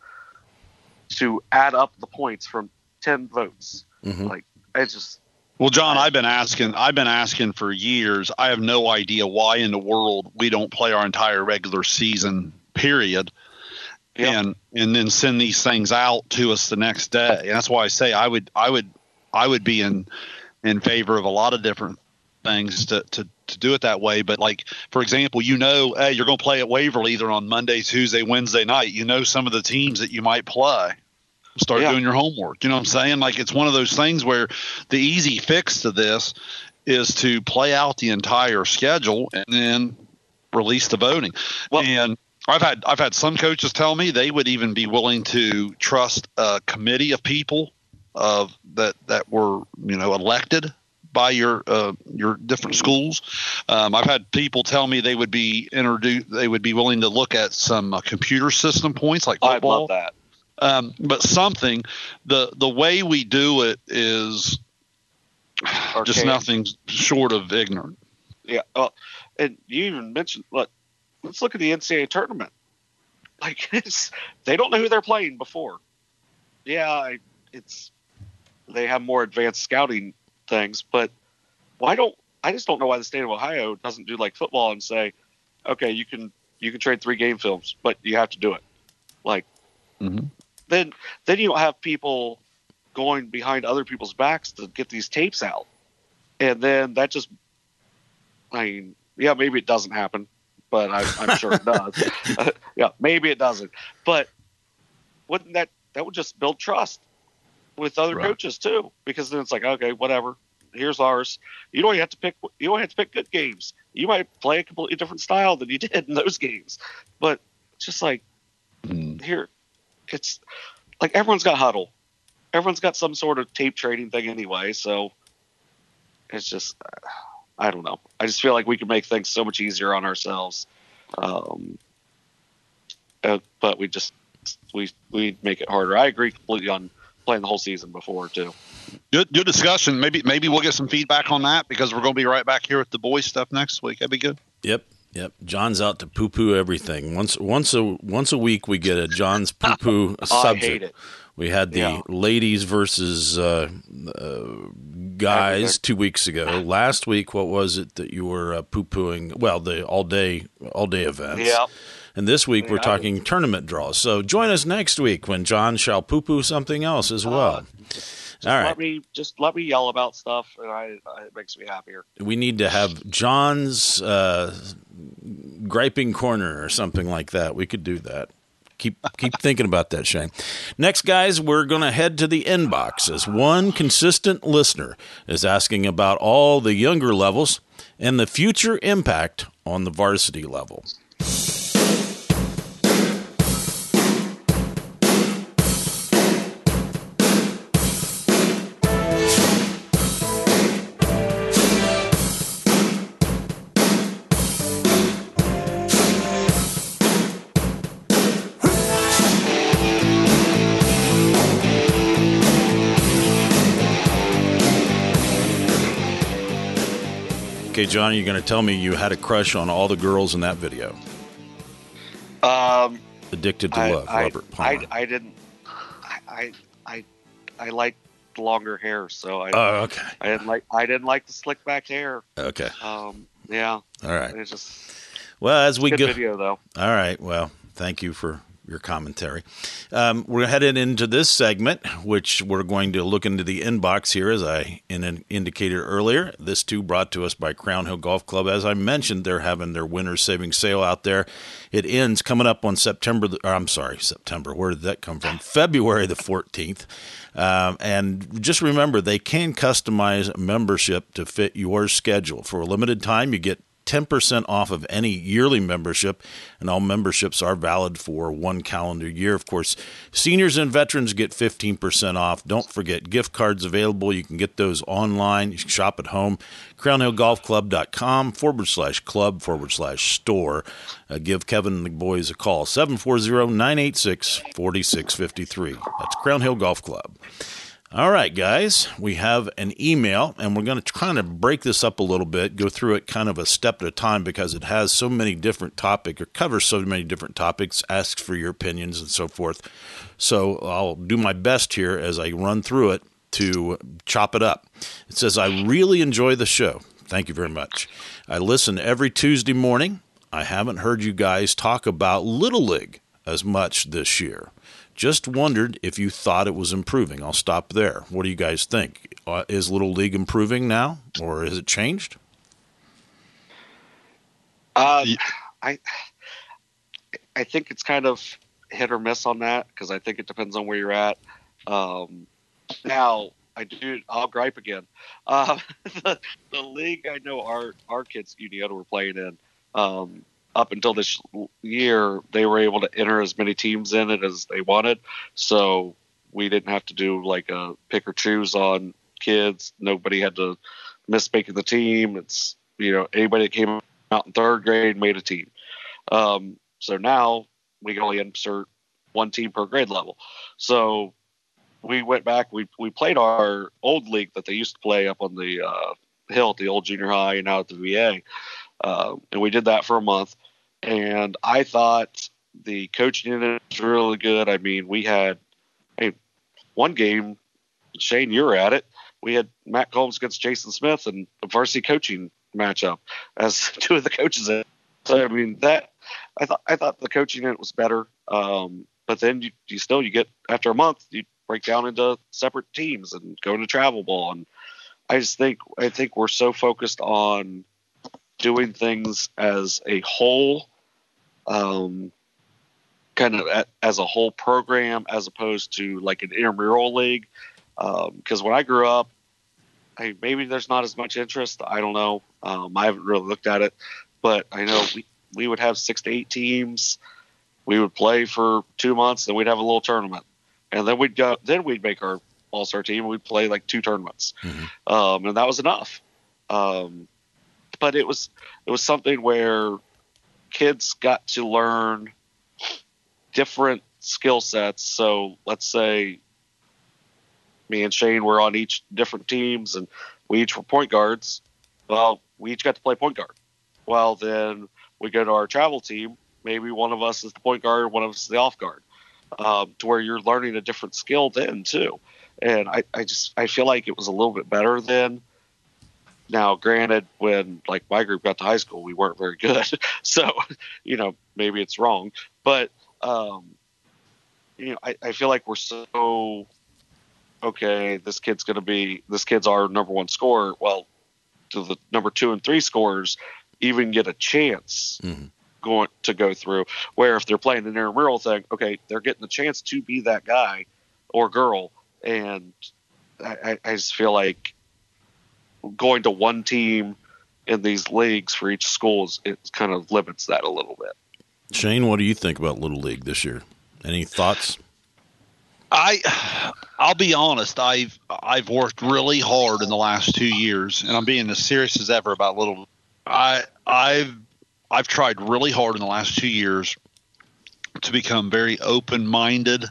to add up the points from ten votes. Mm-hmm. Like, it's just. Well, John, I've been asking. I've been asking for years. I have no idea why in the world we don't play our entire regular season period, yep. and and then send these things out to us the next day. And that's why I say I would, I would, I would be in in favor of a lot of different things to to to do it that way. But like, for example, you know, hey, you're going to play at Waverly either on Monday, Tuesday, Wednesday night. You know some of the teams that you might play. Start yeah. doing your homework. You know what I'm saying? Like, it's one of those things where the easy fix to this is to play out the entire schedule and then release the voting. Well, and I've had I've had some coaches tell me they would even be willing to trust a committee of people of that that were, you know, elected by your uh, your different schools. Um, I've had people tell me they would be introduced. They would be willing to look at some uh, computer system points like football. I love that. Um, but something, the the way we do it is Arcade. Just nothing short of ignorant. Yeah. Well, and you even mentioned, look, let's look at the N C double A tournament. Like, it's, they don't know who they're playing before. Yeah, it's they have more advanced scouting things, but why don't I just don't know why the state of Ohio doesn't do like football and say, okay, you can you can trade three game films, but you have to do it. Like. Mm-hmm. Then, then you don't have people going behind other people's backs to get these tapes out, and then that just, I mean, yeah, maybe it doesn't happen, but I, I'm sure it does. uh, yeah, maybe it doesn't, but wouldn't that that would just build trust with other right. coaches too? Because then it's like, okay, whatever, here's ours. You don't have to pick. You don't have to pick good games. You might play a completely different style than you did in those games, but it's just like mm. here. It's like everyone's got huddle. Everyone's got some sort of tape trading thing anyway. So it's just, I don't know. I just feel like we could make things so much easier on ourselves. Um, uh, but we just, we, we make it harder. I agree completely on playing the whole season before too. Good, good discussion. Maybe, maybe we'll get some feedback on that because we're going to be right back here with the boys stuff next week. That'd be good. Yep. Yep, John's out to poo-poo everything. Once, once a once a week, we get a John's poo-poo oh, subject. I hate it. We had the yeah. ladies versus uh, uh, guys two weeks ago. Last week, what was it that you were uh, poo-pooing? Well, the all day all day events. Yeah. And this week, yeah, we're talking tournament draws. So join us next week when John shall poo-poo something else as well. Uh, Just All right. let me just let me yell about stuff, and I, I it makes me happier. We need to have John's uh, griping corner or something like that. We could do that. Keep keep thinking about that, Shane. Next, guys, we're going to head to the inbox as one consistent listener is asking about all the younger levels and the future impact on the varsity level. Okay, John, you're going to tell me you had a crush on all the girls in that video. Um, Addicted to I, Love, I, Robert Palmer. I, I didn't. I, I, I, I liked longer hair, so I. Oh, okay. I didn't like. I didn't like the slick back hair. Okay. Um. Yeah. All right. It's just. Well, as we good go. Video though. All right. Well, thank you for your commentary. Um, we're headed into this segment, which we're going to look into the inbox here, as I in, indicated earlier. This too brought to us by Crown Hill Golf Club. As I mentioned, they're having their winter savings sale out there. It ends coming up on September. Or I'm sorry, September. Where did that come from? February the fourteenth. Um, and just remember, they can customize membership to fit your schedule. For a limited time, you get ten percent off of any yearly membership, and all memberships are valid for one calendar year. Of course, seniors and veterans get fifteen percent off. Don't forget, gift cards available. You can get those online. You can shop at home. crownhillgolfclub.com forward slash club forward slash store. Uh, give Kevin and the boys a call, seven four zero, nine eight six, four six five three. That's Crown Hill Golf Club. All right, guys, we have an email, and we're going to kind of break this up a little bit, go through it kind of a step at a time because it has so many different topics or covers so many different topics, asks for your opinions and so forth. So I'll do my best here as I run through it to chop it up. It says, I really enjoy the show. Thank you very much. I listen every Tuesday morning. I haven't heard you guys talk about Little League as much this year. Just wondered if you thought it was improving. I'll stop there. What do you guys think? Uh, is Little League improving now, or has it changed? Uh, I I think it's kind of hit or miss on that because I think it depends on where you're at. Um, now, I do. I'll gripe again. Uh, the, the league I know our our kids at Uniota were playing in. Um, Up until this year, they were able to enter as many teams in it as they wanted. So we didn't have to do like a pick or choose on kids. Nobody had to miss making the team. It's, you know, anybody that came out in third grade made a team. Um, so now we can only insert one team per grade level. So we went back. We we played our old league that they used to play up on the uh, hill at the old junior high and out at the V A. Uh, and we did that for a month. And I thought the coaching in it was really good. I mean, we had hey, one game, Shane, you were at it. We had Matt Combs against Jason Smith and a varsity coaching matchup as two of the coaches in it. So, I mean, that I thought I thought the coaching in it was better. Um, but then you, you still, you get, after a month, you break down into separate teams and go into travel ball. And I just think, I think we're so focused on doing things as a whole, um, kind of a, as a whole program, as opposed to like an intramural league. Because um, when I grew up, I, maybe there's not as much interest. I don't know. Um, I haven't really looked at it, but I know we, we would have six to eight teams. We would play for two months, then we'd have a little tournament, and then we'd go. Then we'd make our all-star team. And we'd play like two tournaments, mm-hmm. um, and that was enough. Um, but it was it was something where kids got to learn different skill sets. So let's say me and Shane were on each different teams, and we each were point guards. Well, we each got to play point guard. Well, then we go to our travel team. Maybe one of us is the point guard, one of us is the off guard, um, to where you're learning a different skill then too. And I, I just I feel like it was a little bit better then. Now, granted, when like my group got to high school, we weren't very good. So, you know, maybe it's wrong. But, um, you know, I, I feel like we're so, okay, this kid's going to be, this kid's our number one scorer. Well, do the number two and three scorers even get a chance mm-hmm. going to go through? Where if they're playing an intramural thing, okay, they're getting the chance to be that guy or girl. And I, I just feel like going to one team in these leagues for each school, it kind of limits that a little bit. Shane, what do you think about Little League this year? Any thoughts? I, I'll be honest. I've I've worked really hard in the last two years, and I'm being as serious as ever about Little. I I've I've tried really hard in the last two years to become very open-minded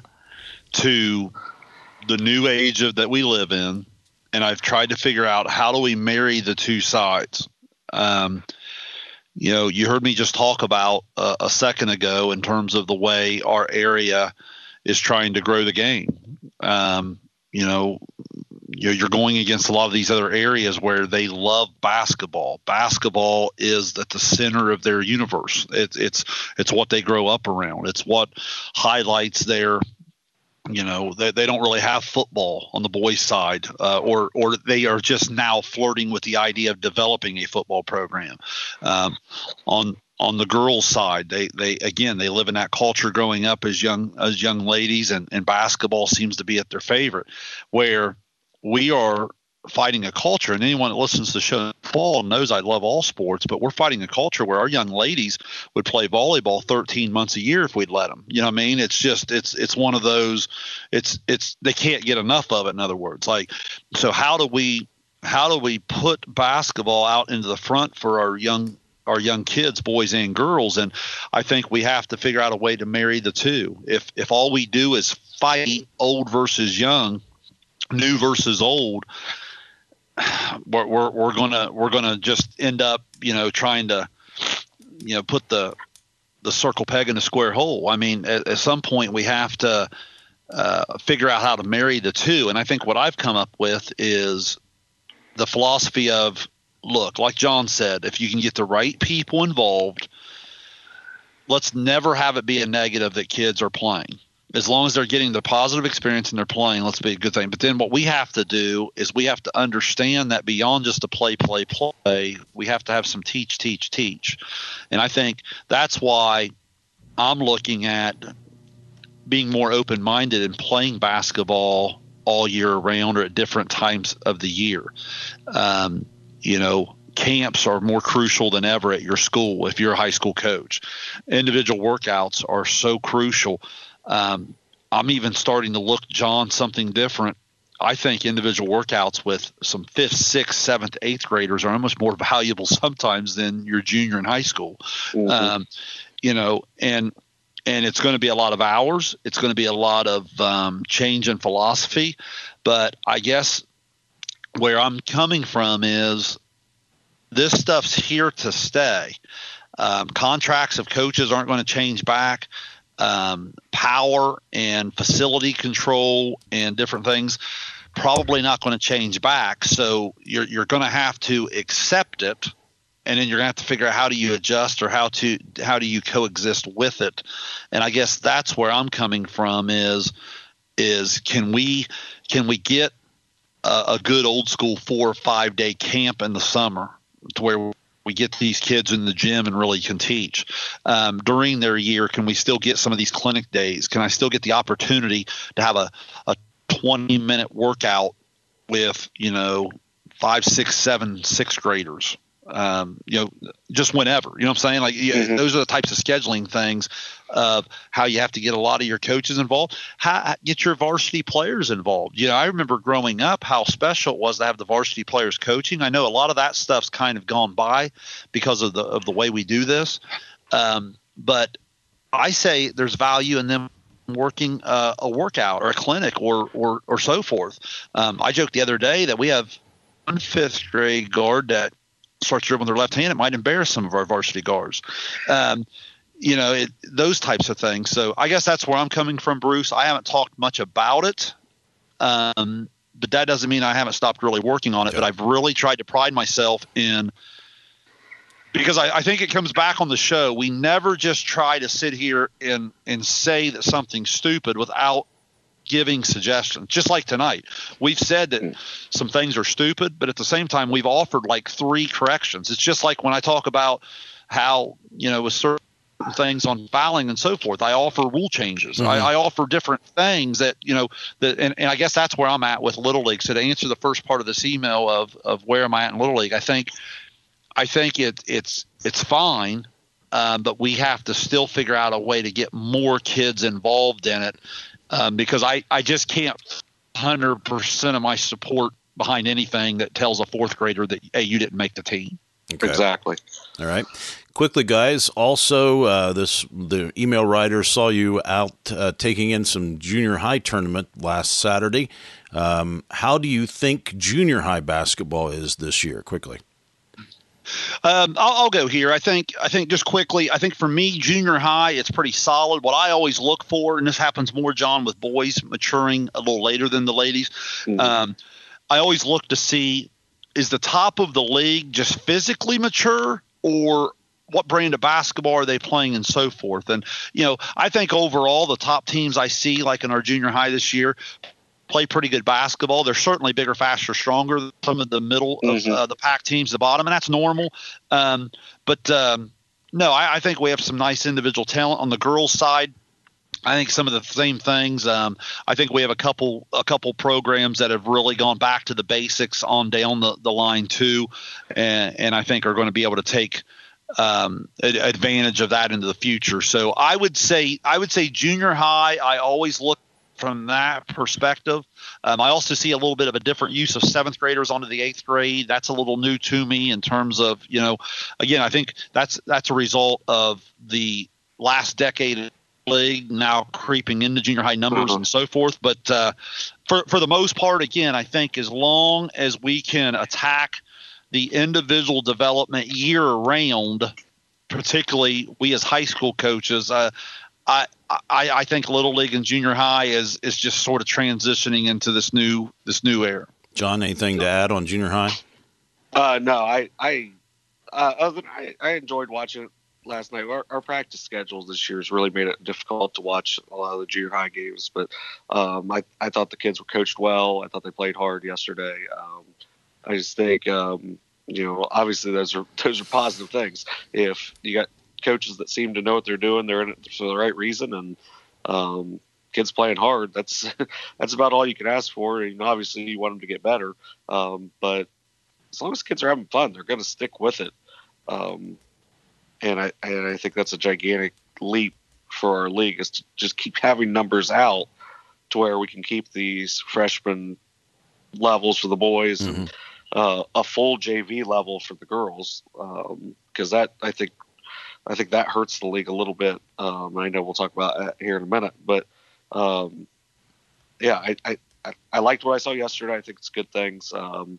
to the new age of that we live in, and I've tried to figure out how do we marry the two sides. Um, you know, you heard me just talk about uh, a second ago in terms of the way our area is trying to grow the game. Um, you know, you're going against a lot of these other areas where they love basketball. Basketball is at the center of their universe. It's it's it's what they grow up around. It's what highlights their. You know, they, they don't really have football on the boys' side, uh, or or they are just now flirting with the idea of developing a football program. Um, on on the girls' side, they they again they live in that culture growing up as young as young ladies, and, and basketball seems to be at their favorite. Where we are fighting a culture, and anyone that listens to the show fall knows I love all sports, but we're fighting a culture where our young ladies would play volleyball thirteen months a year if we'd let them. You know what I mean? It's just it's it's one of those. It's it's they can't get enough of it. In other words, like so, how do we how do we put basketball out into the front for our young our young kids, boys and girls? And I think we have to figure out a way to marry the two. If if all we do is fight old versus young, new versus old, we're we're, we're gonna we're gonna just end up, you know, trying to, you know, put the the circle peg in the square hole. I mean, at, at some point we have to uh, figure out how to marry the two. And I think what I've come up with is the philosophy of, look, like John said, if you can get the right people involved, let's never have it be a negative that kids are playing. As long as they're getting the positive experience and they're playing, let's be a good thing. But then what we have to do is we have to understand that beyond just the play, play, play, we have to have some teach, teach, teach. And I think that's why I'm looking at being more open-minded and playing basketball all year round or at different times of the year. Um, you know, camps are more crucial than ever at your school if you're a high school coach. Individual workouts are so crucial. Um, I'm even starting to look, John, something different. I think individual workouts with some fifth, sixth, seventh, eighth graders are almost more valuable sometimes than your junior in high school. Mm-hmm. Um, you know, and and it's going to be a lot of hours. It's going to be a lot of um, change in philosophy. But I guess where I'm coming from is this stuff's here to stay. Um, contracts of coaches aren't going to change back. Um, power and facility control and different things probably not going to change back. So you're you're going to have to accept it, and then you're going to have to figure out how do you adjust or how to how do you coexist with it. And I guess that's where I'm coming from is is can we can we get a, a good old school four or five day camp in the summer to where we get these kids in the gym and really can teach um, during their year? Can we still get some of these clinic days? Can I still get the opportunity to have a, a twenty minute workout with, you know, five, six, seven, sixth graders? Um, you know, just whenever, you know what I'm saying? Like, mm-hmm. Those are the types of scheduling things of how you have to get a lot of your coaches involved, how get your varsity players involved. You know, I remember growing up how special it was to have the varsity players coaching. I know a lot of that stuff's kind of gone by because of the, of the way we do this. Um, but I say there's value in them working uh, a workout or a clinic or, or, or so forth. Um, I joked the other day that we have one fifth grade guard that starts dribbling their left hand. It might embarrass some of our varsity guards. Um, you know, it, those types of things. So I guess that's where I'm coming from, Bruce. I haven't talked much about it, um, but that doesn't mean I haven't stopped really working on it. Yeah. But I've really tried to pride myself in, because I, I think it comes back on the show. We never just try to sit here and, and say that something's stupid without giving suggestions. Just like tonight, we've said that some things are stupid, but at the same time, we've offered like three corrections. It's just like when I talk about how, you know, with certain things on fouling and so forth, I offer rule changes. Mm-hmm. I, I offer different things that, you know, that, and, and I guess that's where I'm at with Little League. So to answer the first part of this email of, of where am I at in Little League, I think, I think it, it's, it's fine. Um, but we have to still figure out a way to get more kids involved in it. Um, because I, I just can't one hundred percent of my support behind anything that tells a fourth grader that, hey, you didn't make the team. Okay. Exactly. All right. Quickly, guys, also uh, this the email writer saw you out uh, taking in some junior high tournament last Saturday. Um, how do you think junior high basketball is this year? Quickly. Um, I'll, I'll go here. I think, I think just quickly, I think for me, junior high, it's pretty solid. What I always look for, and this happens more, John, with boys maturing a little later than the ladies. Mm-hmm. Um, I always look to see, is the top of the league just physically mature, or what brand of basketball are they playing and so forth? And, you know, I think overall the top teams I see, like in our junior high this year, play pretty good basketball. They're certainly bigger, faster, stronger than some of the middle mm-hmm. of uh, the pack teams, the bottom, and that's normal. Um, but um, no, I, I think we have some nice individual talent on the girls' side. I think some of the same things. Um, I think we have a couple a couple programs that have really gone back to the basics on down the, the line too, and, and I think are going to be able to take um, advantage of that into the future. So I would say I would say junior high. I always look from that perspective. Um, I also see a little bit of a different use of seventh graders onto the eighth grade. That's a little new to me in terms of, you know, again, I think that's that's a result of the last decade league now creeping into junior high numbers Uh-huh. and so forth. But uh, for for the most part, again, I think as long as we can attack the individual development year round, particularly we as high school coaches, uh, I, I I think Little League and junior high is is just sort of transitioning into this new this new era. John, anything to add on junior high? Uh, no, I, I, uh, other than I, I enjoyed watching it last night. Our, our practice schedules this year has really made it difficult to watch a lot of the junior high games, but um, I, I thought the kids were coached well. I thought they played hard yesterday. Um, I just think, um, you know, obviously those are those are positive things. If you got coaches that seem to know what they're doing, they're in it for the right reason, and um, kids playing hard, that's that's about all you can ask for. And obviously you want them to get better, um, but as long as kids are having fun, they're going to stick with it. Um, and I and I think that's a gigantic leap for our league, is to just keep having numbers out to where we can keep these freshman levels for the boys mm-hmm. and uh, a full J V level for the girls, because um, that I think I think that hurts the league a little bit. Um, I know we'll talk about that here in a minute, but um, yeah, I, I I liked what I saw yesterday. I think it's good things, um,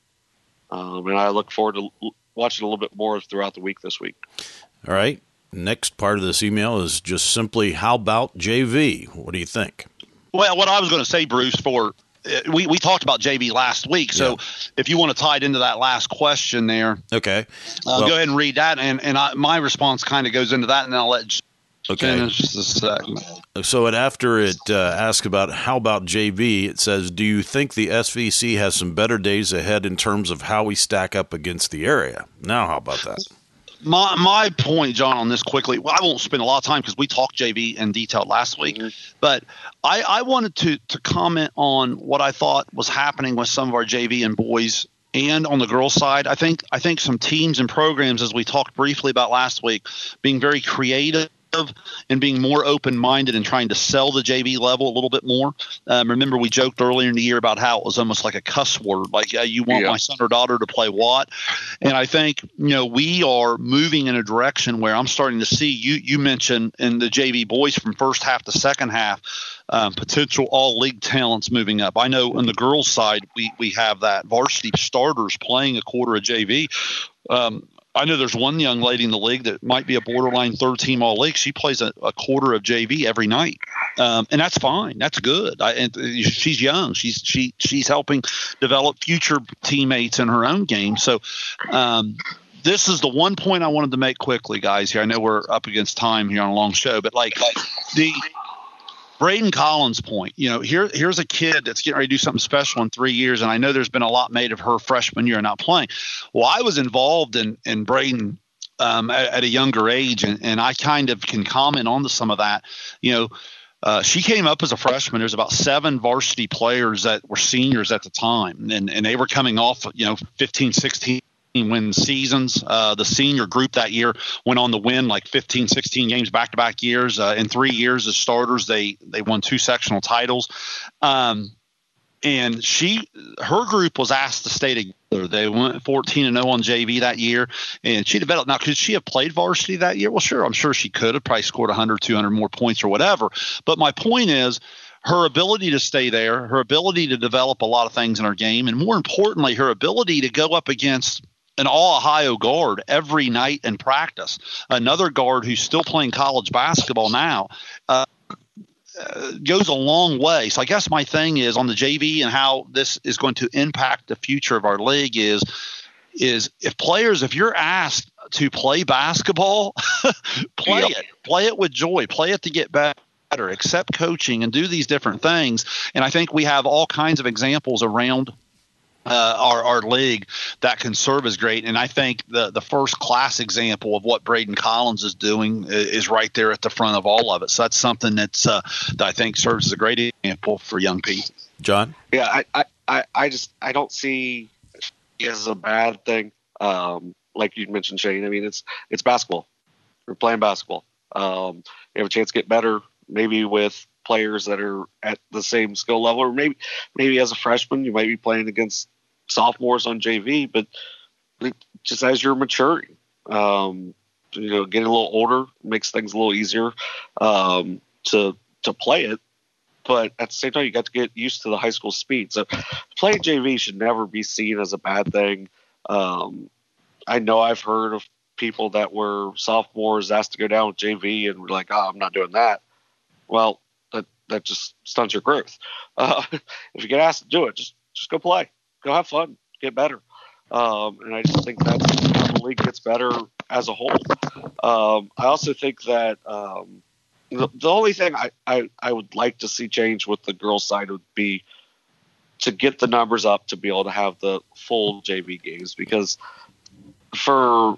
um, and I look forward to l- watching a little bit more throughout the week this week. All right. Next part of this email is just simply, how about J V? What do you think? Well, what I was going to say, Bruce, for uh, we, we talked about J V last week. So yeah. If you want to tie it into that last question there, okay, uh, well, go ahead and read that. And, and I, my response kind of goes into that, and then I'll let you okay. finish the segment. So it, after it uh, asks about how about J V, it says, do you think the S V C has some better days ahead in terms of how we stack up against the area? Now, how about that? My my point, John, on this quickly, well, I won't spend a lot of time because we talked J V in detail last week, mm-hmm. but I, I wanted to to comment on what I thought was happening with some of our J V and boys and on the girls' side. I think I think some teams and programs, as we talked briefly about last week, being very creative and being more open-minded and trying to sell the J V level a little bit more. Um, remember, we joked earlier in the year about how it was almost like a cuss word, like, yeah, you want yeah. my son or daughter to play what? And I think, you know, we are moving in a direction where I'm starting to see, you you mentioned in the J V boys from first half to second half, um, potential all-league talents moving up. I know on the girls' side, we, we have that varsity starters playing a quarter of J V. Um, I know there's one young lady in the league that might be a borderline third team all league. She plays a, a quarter of J V every night, um, and that's fine. That's good. I, and she's young. She's she she's helping develop future teammates in her own game. So um, this is the one point I wanted to make quickly, guys. Here, I know we're up against time here on a long show, but like the Braden Collins point, you know, here here's a kid that's getting ready to do something special in three years, and I know there's been a lot made of her freshman year not playing. Well, I was involved in in Braden um, at, at a younger age, and, and I kind of can comment on to some of that. You know, uh, she came up as a freshman. There's about seven varsity players that were seniors at the time, and and they were coming off, you know, fifteen, sixteen win seasons. Uh, the senior group that year went on to win like fifteen, sixteen games back-to-back years. Uh, in three years as starters, they they won two sectional titles. Um, and she, her group was asked to stay together. They went fourteen and oh on J V that year, and she developed. Now, could she have played varsity that year? Well, sure, I'm sure she could have probably scored one hundred, two hundred more points or whatever. But my point is, her ability to stay there, her ability to develop a lot of things in her game, and more importantly, her ability to go up against an all-Ohio guard every night in practice, another guard who's still playing college basketball now, uh, uh, goes a long way. So I guess my thing is on the J V and how this is going to impact the future of our league is, is if players, if you're asked to play basketball, play yep. it, play it with joy, play it to get better. Accept coaching and do these different things. And I think we have all kinds of examples around uh, our, our league that can serve as great. And I think the, the first class example of what Braden Collins is doing is right there at the front of all of it. So that's something that's uh, that I think serves as a great example for young people. John? Yeah, I, I, I just I don't see it as a bad thing. Um, like you mentioned, Shane. I mean, it's it's basketball. We're playing basketball. Um, you have a chance to get better, maybe with players that are at the same skill level, or maybe maybe as a freshman you might be playing against sophomores on J V, but just as you're maturing, um, you know, getting a little older makes things a little easier. Um, to to play it, but at the same time, you got to get used to the high school speed. So playing J V should never be seen as a bad thing. Um, I know I've heard of people that were sophomores asked to go down with J V and were like, oh, I'm not doing that. Well, that, that just stunts your growth. Uh, if you get asked to do it, just, just go play, go have fun, get better. Um, and I just think that's how the league gets better as a whole. Um, I also think that, um, The, the only thing I, I, I would like to see change with the girls' side would be to get the numbers up to be able to have the full J V games, because for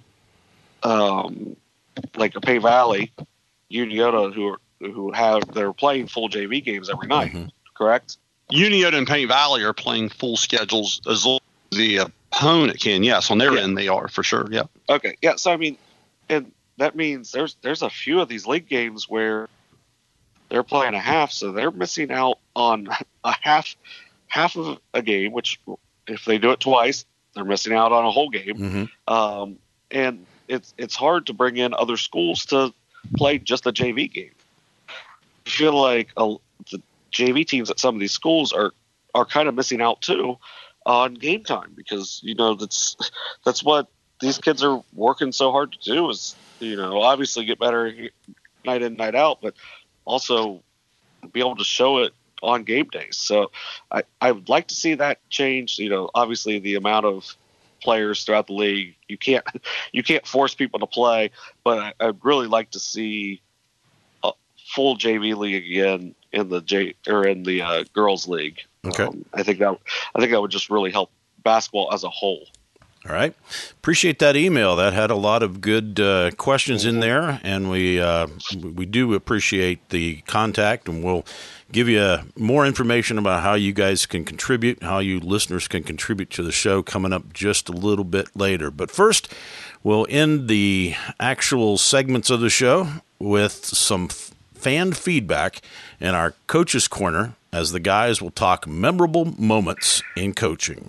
um, like a Pay Valley, Uniota, who are, who have they're playing full J V games every night, mm-hmm. correct? Uniota and Paint Valley are playing full schedules as long as the opponent can. Yes, on their yeah. end they are for sure. Yeah. Okay. Yeah. So I mean, and that means there's there's a few of these league games where they're playing a half, so they're missing out on a half half of a game, which if they do it twice, they're missing out on a whole game. Mm-hmm. Um, and it's it's hard to bring in other schools to play just a J V game. I feel like a, the J V teams at some of these schools are are kind of missing out too on game time, because you know that's that's what these kids are working so hard to do, is, you know, obviously get better night in, night out, but also be able to show it on game days. So I, I would like to see that change. You know, obviously the amount of players throughout the league, you can't, you can't force people to play, but I, I'd really like to see a full J V league again in the J or in the uh, girls league. Okay. Um, I think that, I think that would just really help basketball as a whole. All right. Appreciate that email. That had a lot of good uh, questions in there, and we uh, we do appreciate the contact, and we'll give you more information about how you guys can contribute, how you listeners can contribute to the show coming up just a little bit later. But first, we'll end the actual segments of the show with some f- fan feedback in our Coach's Corner, as the guys will talk memorable moments in coaching.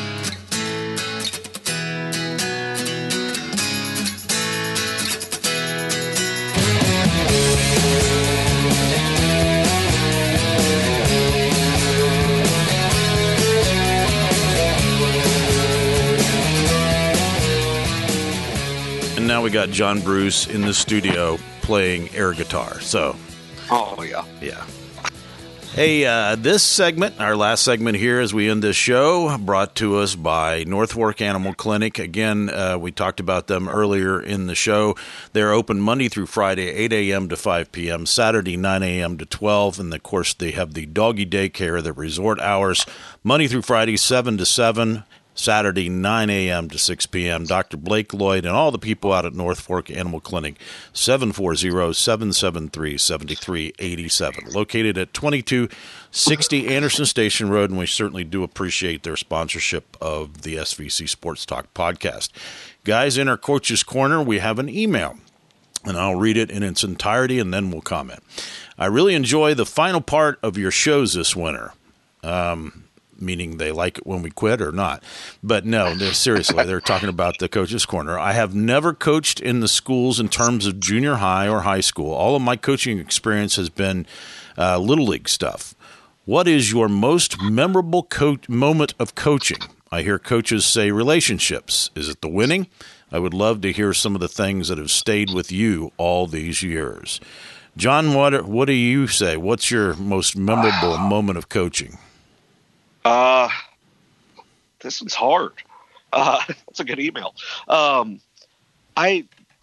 Now we got John Bruce in the studio playing air guitar. So, oh yeah, yeah. Hey, uh, this segment, our last segment here as we end this show, brought to us by North Fork Animal Clinic. Again, uh, we talked about them earlier in the show. They're open Monday through Friday, eight a.m. to five p.m., Saturday, nine a.m. to twelve. And, of course, they have the doggy daycare, the resort hours, Monday through Friday, seven to seven. Saturday, nine a.m. to six p.m. Doctor Blake Lloyd and all the people out at North Fork Animal Clinic, seven four zero, seven seven three, seven three eight seven, located at twenty-two sixty Anderson Station Road, and we certainly do appreciate their sponsorship of the S V C Sports Talk podcast. Guys, in our Coach's Corner, we have an email, and I'll read it in its entirety, and then we'll comment. I really enjoy the final part of your shows this winter. Um... meaning they like it when we quit or not. But no, they're seriously, they're talking about the Coach's Corner. I have never coached in the schools in terms of junior high or high school. All of my coaching experience has been uh, Little League stuff. What is your most memorable co- moment of coaching? I hear coaches say relationships. Is it the winning? I would love to hear some of the things that have stayed with you all these years. John, what, what do you say? What's your most memorable wow. moment of coaching? Uh, this one's hard. Uh, that's a good email. Um, I,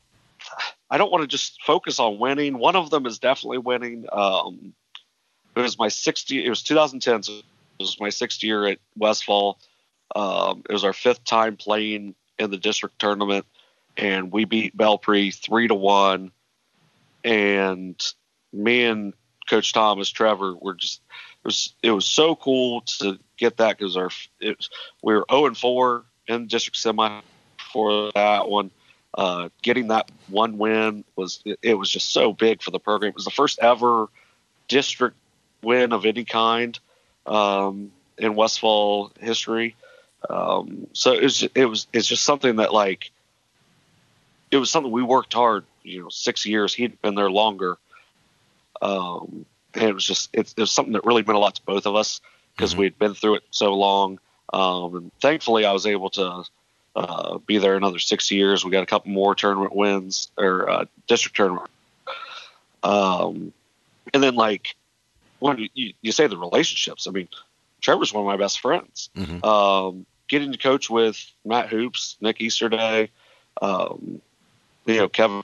I don't want to just focus on winning. One of them is definitely winning. Um, it was my sixth year. It was two thousand ten. So it was my sixth year at Westfall. Um, it was our fifth time playing in the district tournament, and we beat Belpre three to one. And me and Coach Thomas Trevor were just, it was, it was so cool to get that, because our it was, we were oh and four in the district semi for that one. Uh, getting that one win was it, it was just so big for the program. It was the first ever district win of any kind um, in Westfall history. Um, so it was it was it's just something that, like, it was something we worked hard. You know, six years. He'd been there longer. Um, and it was just, it, it was something that really meant a lot to both of us because mm-hmm. we'd been through it so long. Um, and thankfully I was able to uh, be there another six years. We got a couple more tournament wins or uh, district tournament. Um, and then like when you, you say the relationships, I mean, Trevor's one of my best friends. Mm-hmm. Um, getting to coach with Matt Hoops, Nick Easterday, um, you know, Kevin,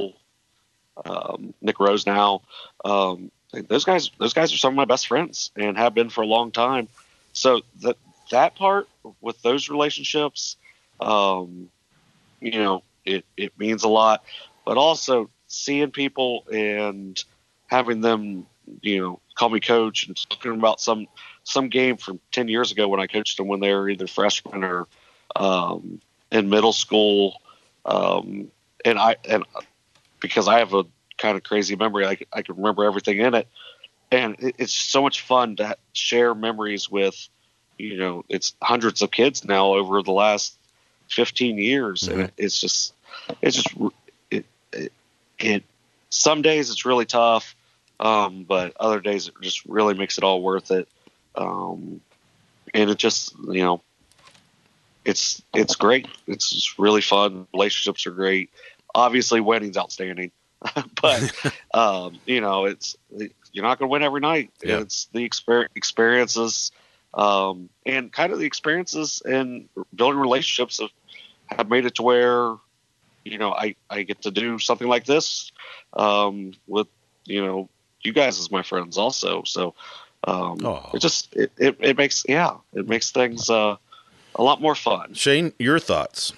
um, Nick Rose now, um, those guys, those guys are some of my best friends and have been for a long time. So that, that part with those relationships, um, you know, it, it means a lot, but also seeing people and having them, you know, call me coach and talking about some, some game from ten years ago when I coached them when they were either freshmen or, um, in middle school. Um, and I, and because I have a kind of crazy memory, I, I can remember everything in it. And it, it's so much fun to share memories with, you know, it's hundreds of kids now over the last fifteen years. Mm-hmm. And it, it's just, it's just, it, it, it, some days it's really tough. Um, but other days it just really makes it all worth it. Um, and it just, you know, it's, it's great. It's just really fun. Relationships are great. Obviously winning's outstanding, but, um, you know, it's, you're not going to win every night. Yeah. It's the exper- experiences, um, and kind of the experiences and building relationships have, have made it to where, you know, I, I get to do something like this, um, with, you know, you guys as my friends also. So, um, oh. it just, it, it, it makes, yeah, it makes things, uh, a lot more fun. Shane, your thoughts?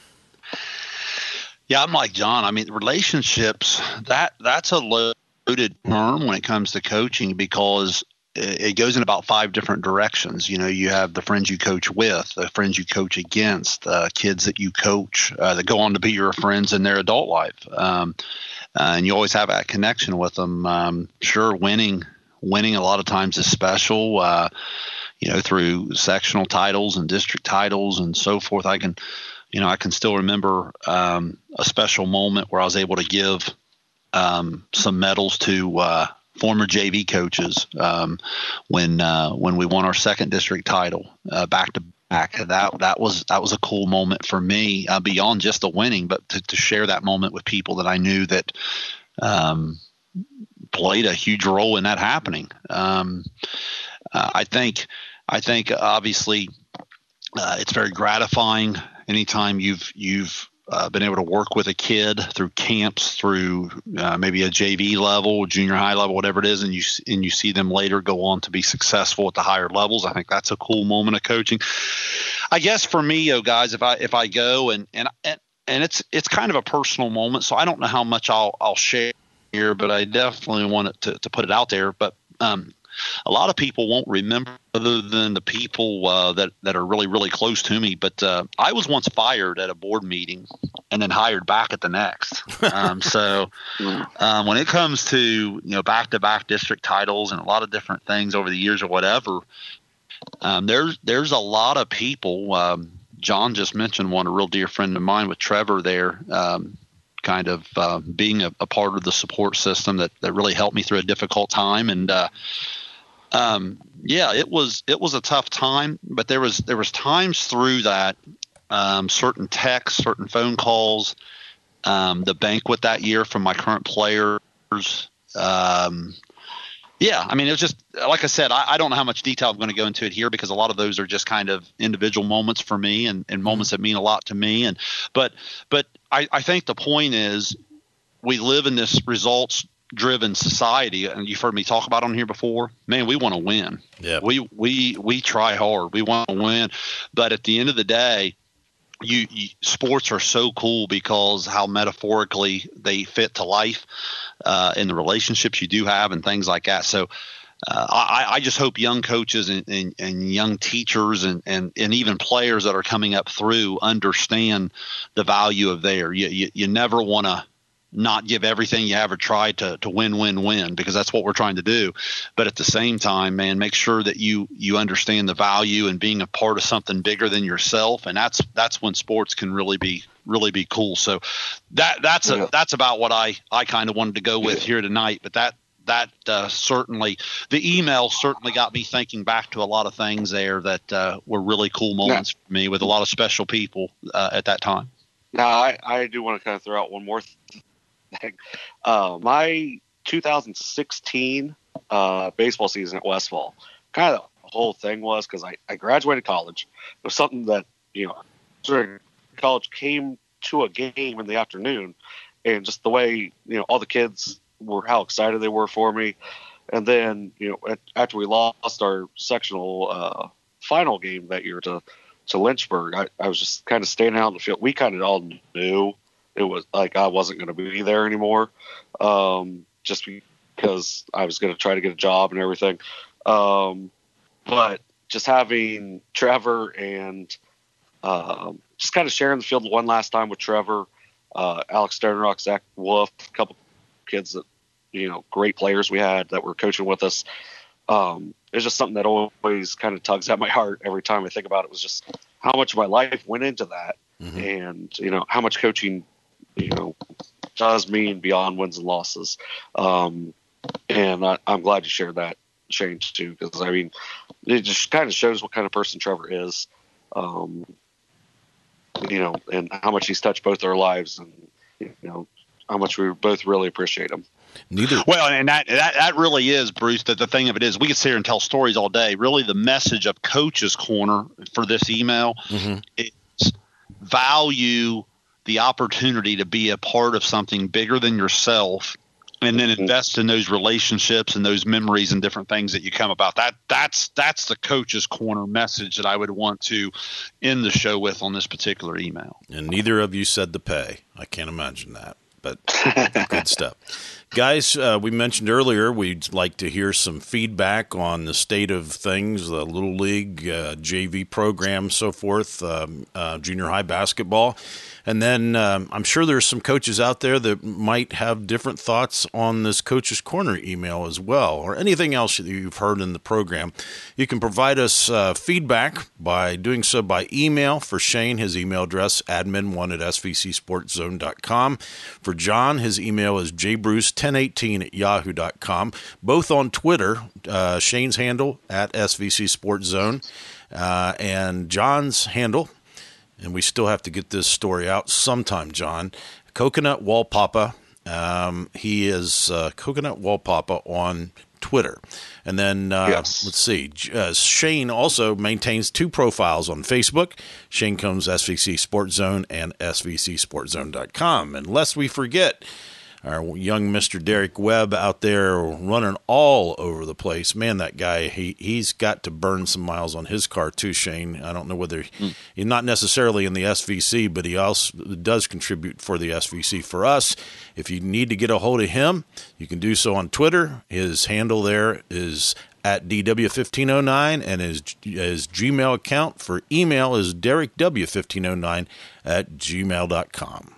Yeah, I'm like John. I mean, relationships, that that's a loaded term when it comes to coaching because it goes in about five different directions. You know, you have the friends you coach with, the friends you coach against, uh, kids that you coach uh, that go on to be your friends in their adult life. Um, uh, and you always have that connection with them. Um, sure, winning, winning a lot of times is special, uh, you know, through sectional titles and district titles and so forth. I can, you know, I can still remember um, a special moment where I was able to give um, some medals to uh, former J V coaches um, when uh, when we won our second district title uh, back to back. That that was that was a cool moment for me uh, beyond just the winning, but to, to share that moment with people that I knew that um, played a huge role in that happening. Um, uh, I think I think obviously uh, it's very gratifying anytime you've you've Uh, been able to work with a kid through camps, through uh, maybe a J V level, junior high level, whatever it is, and you and you see them later go on to be successful at the higher levels. I think that's a cool moment of coaching. I guess for me, oh guys, if I if I go and and and, and it's it's kind of a personal moment, so I don't know how much I'll I'll share here, but I definitely want to to put it out there. But um, a lot of people won't remember other than the people uh, that, that are really, really close to me. But uh, I was once fired at a board meeting and then hired back at the next. Um, so um, when it comes to, you know, back-to-back district titles and a lot of different things over the years or whatever, um, there's there's a lot of people. Um, John just mentioned one, a real dear friend of mine with Trevor there, um, kind of uh, being a, a part of the support system that, that really helped me through a difficult time. And uh, Um, yeah, it was, it was a tough time, but there was, there was times through that, um, certain texts, certain phone calls, um, the banquet that year from my current players. Um, yeah, I mean, it was just, like I said, I, I don't know how much detail I'm going to go into it here because a lot of those are just kind of individual moments for me and, and moments that mean a lot to me. And, but, but I, I think the point is we live in this results driven society, and you've heard me talk about on here before. Man, we want to win. Yeah, we we we try hard. We want to win, but at the end of the day, you, you sports are so cool because how metaphorically they fit to life, uh, and the relationships you do have and things like that. So, uh, I, I just hope young coaches and, and, and young teachers and, and, and even players that are coming up through understand the value of there. You you, you never want to not give everything you ever tried to, to win, win, win, because that's what we're trying to do. But at the same time, man, make sure that you, you understand the value and being a part of something bigger than yourself. And that's, that's when sports can really be, really be cool. So that, that's, yeah. a, that's about what I, I kind of wanted to go with yeah. here tonight, but that, that uh, certainly, the email certainly got me thinking back to a lot of things there that uh, were really cool moments yeah. for me with a lot of special people uh, at that time. Now, I, I do want to kind of throw out one more thing. Uh, my two thousand sixteen uh, baseball season at Westfall, kind of the whole thing was because I, I graduated college. It was something that, you know, during college came to a game in the afternoon, and just the way, you know, all the kids were, how excited they were for me. And then, you know, at, after we lost our sectional uh, final game that year to to Lynchburg, I, I was just kind of standing out in the field. We kind of all knew it was like I wasn't going to be there anymore, um, just because I was going to try to get a job and everything. Um, but just having Trevor and um, just kind of sharing the field one last time with Trevor, uh, Alex Sternrock, Zach Wolf, a couple kids that, you know, great players we had that were coaching with us. Um, it's just something that always kind of tugs at my heart every time I think about it. Was just how much of my life went into that, mm-hmm. and you know how much coaching, you know, does mean beyond wins and losses. Um, and I, I'm glad you shared that, Shane, too, because I mean, it just kind of shows what kind of person Trevor is, um, you know, and how much he's touched both our lives, and you know how much we both really appreciate him. Neither. Well, and that, that that really is, Bruce, that the thing of it is we could sit here and tell stories all day. Really, the message of Coach's Corner for this email mm-hmm. is value the opportunity to be a part of something bigger than yourself, and then mm-hmm. invest in those relationships and those memories and different things that you come about. That that's that's the Coach's Corner message that I would want to end the show with on this particular email. And neither of you said the pay. I can't imagine that, but good stuff. Guys, uh, we mentioned earlier we'd like to hear some feedback on the state of things, the Little League, uh, J V program, so forth, um, uh, junior high basketball. And then um, I'm sure there's some coaches out there that might have different thoughts on this Coach's Corner email as well, or anything else that you've heard in the program. You can provide us uh, feedback by doing so by email. For Shane, his email address, admin one at s v c sports zone dot com. For John, his email is j bruce ten eighteen at yahoo dot com. Both on Twitter, uh, Shane's handle, at S V C Sports Zone, uh, and John's handle, and we still have to get this story out sometime, John, Coconut Wallpapa. Um, he is uh, Coconut Wallpapa on Twitter. And then, uh, yes. let's see, uh, Shane also maintains two profiles on Facebook. Shane Combs, S V C Sports Zone, and S V C sports zone dot com. And lest we forget, our young Mister Derek Webb out there running all over the place. Man, that guy, he, he's got to burn some miles on his car too, Shane. I don't know whether mm. he's not necessarily in the S V C, but he also does contribute for the S V C for us. If you need to get a hold of him, you can do so on Twitter. His handle there is at D W fifteen oh nine, and his, his Gmail account for email is Derek W fifteen oh nine at gmail dot com.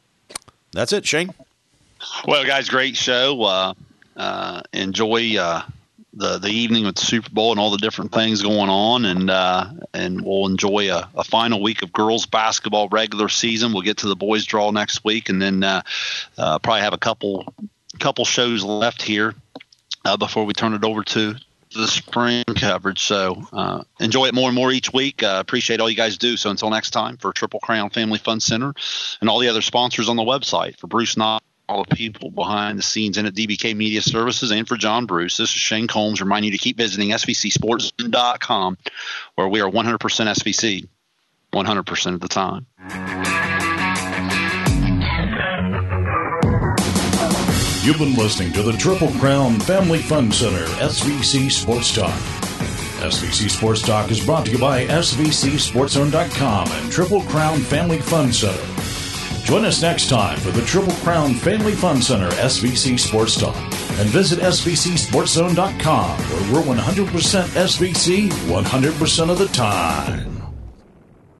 That's it, Shane. Well, guys, great show. Uh, uh, enjoy uh, the the evening with the Super Bowl and all the different things going on, and uh, and we'll enjoy a, a final week of girls basketball regular season. We'll get to the boys draw next week, and then uh, uh, probably have a couple couple shows left here uh, before we turn it over to the spring coverage. So uh, enjoy it more and more each week. Uh, appreciate all you guys do. So until next time, for Triple Crown Family Fun Center and all the other sponsors on the website, for Bruce Knott, all the people behind the scenes in at D B K Media Services, and for John Bruce, this is Shane Combs reminding you to keep visiting S V C sports dot com, where we are one hundred percent S V C one hundred percent of the time. You've been listening to the Triple Crown Family Fun Center, S V C Sports Talk. S V C Sports Talk is brought to you by S V C sports zone dot com and Triple Crown Family Fun Center. Join us next time for the Triple Crown Family Fun Center S V C Sports Talk, and visit S V C sports zone dot com, where we're one hundred percent S V C one hundred percent of the time.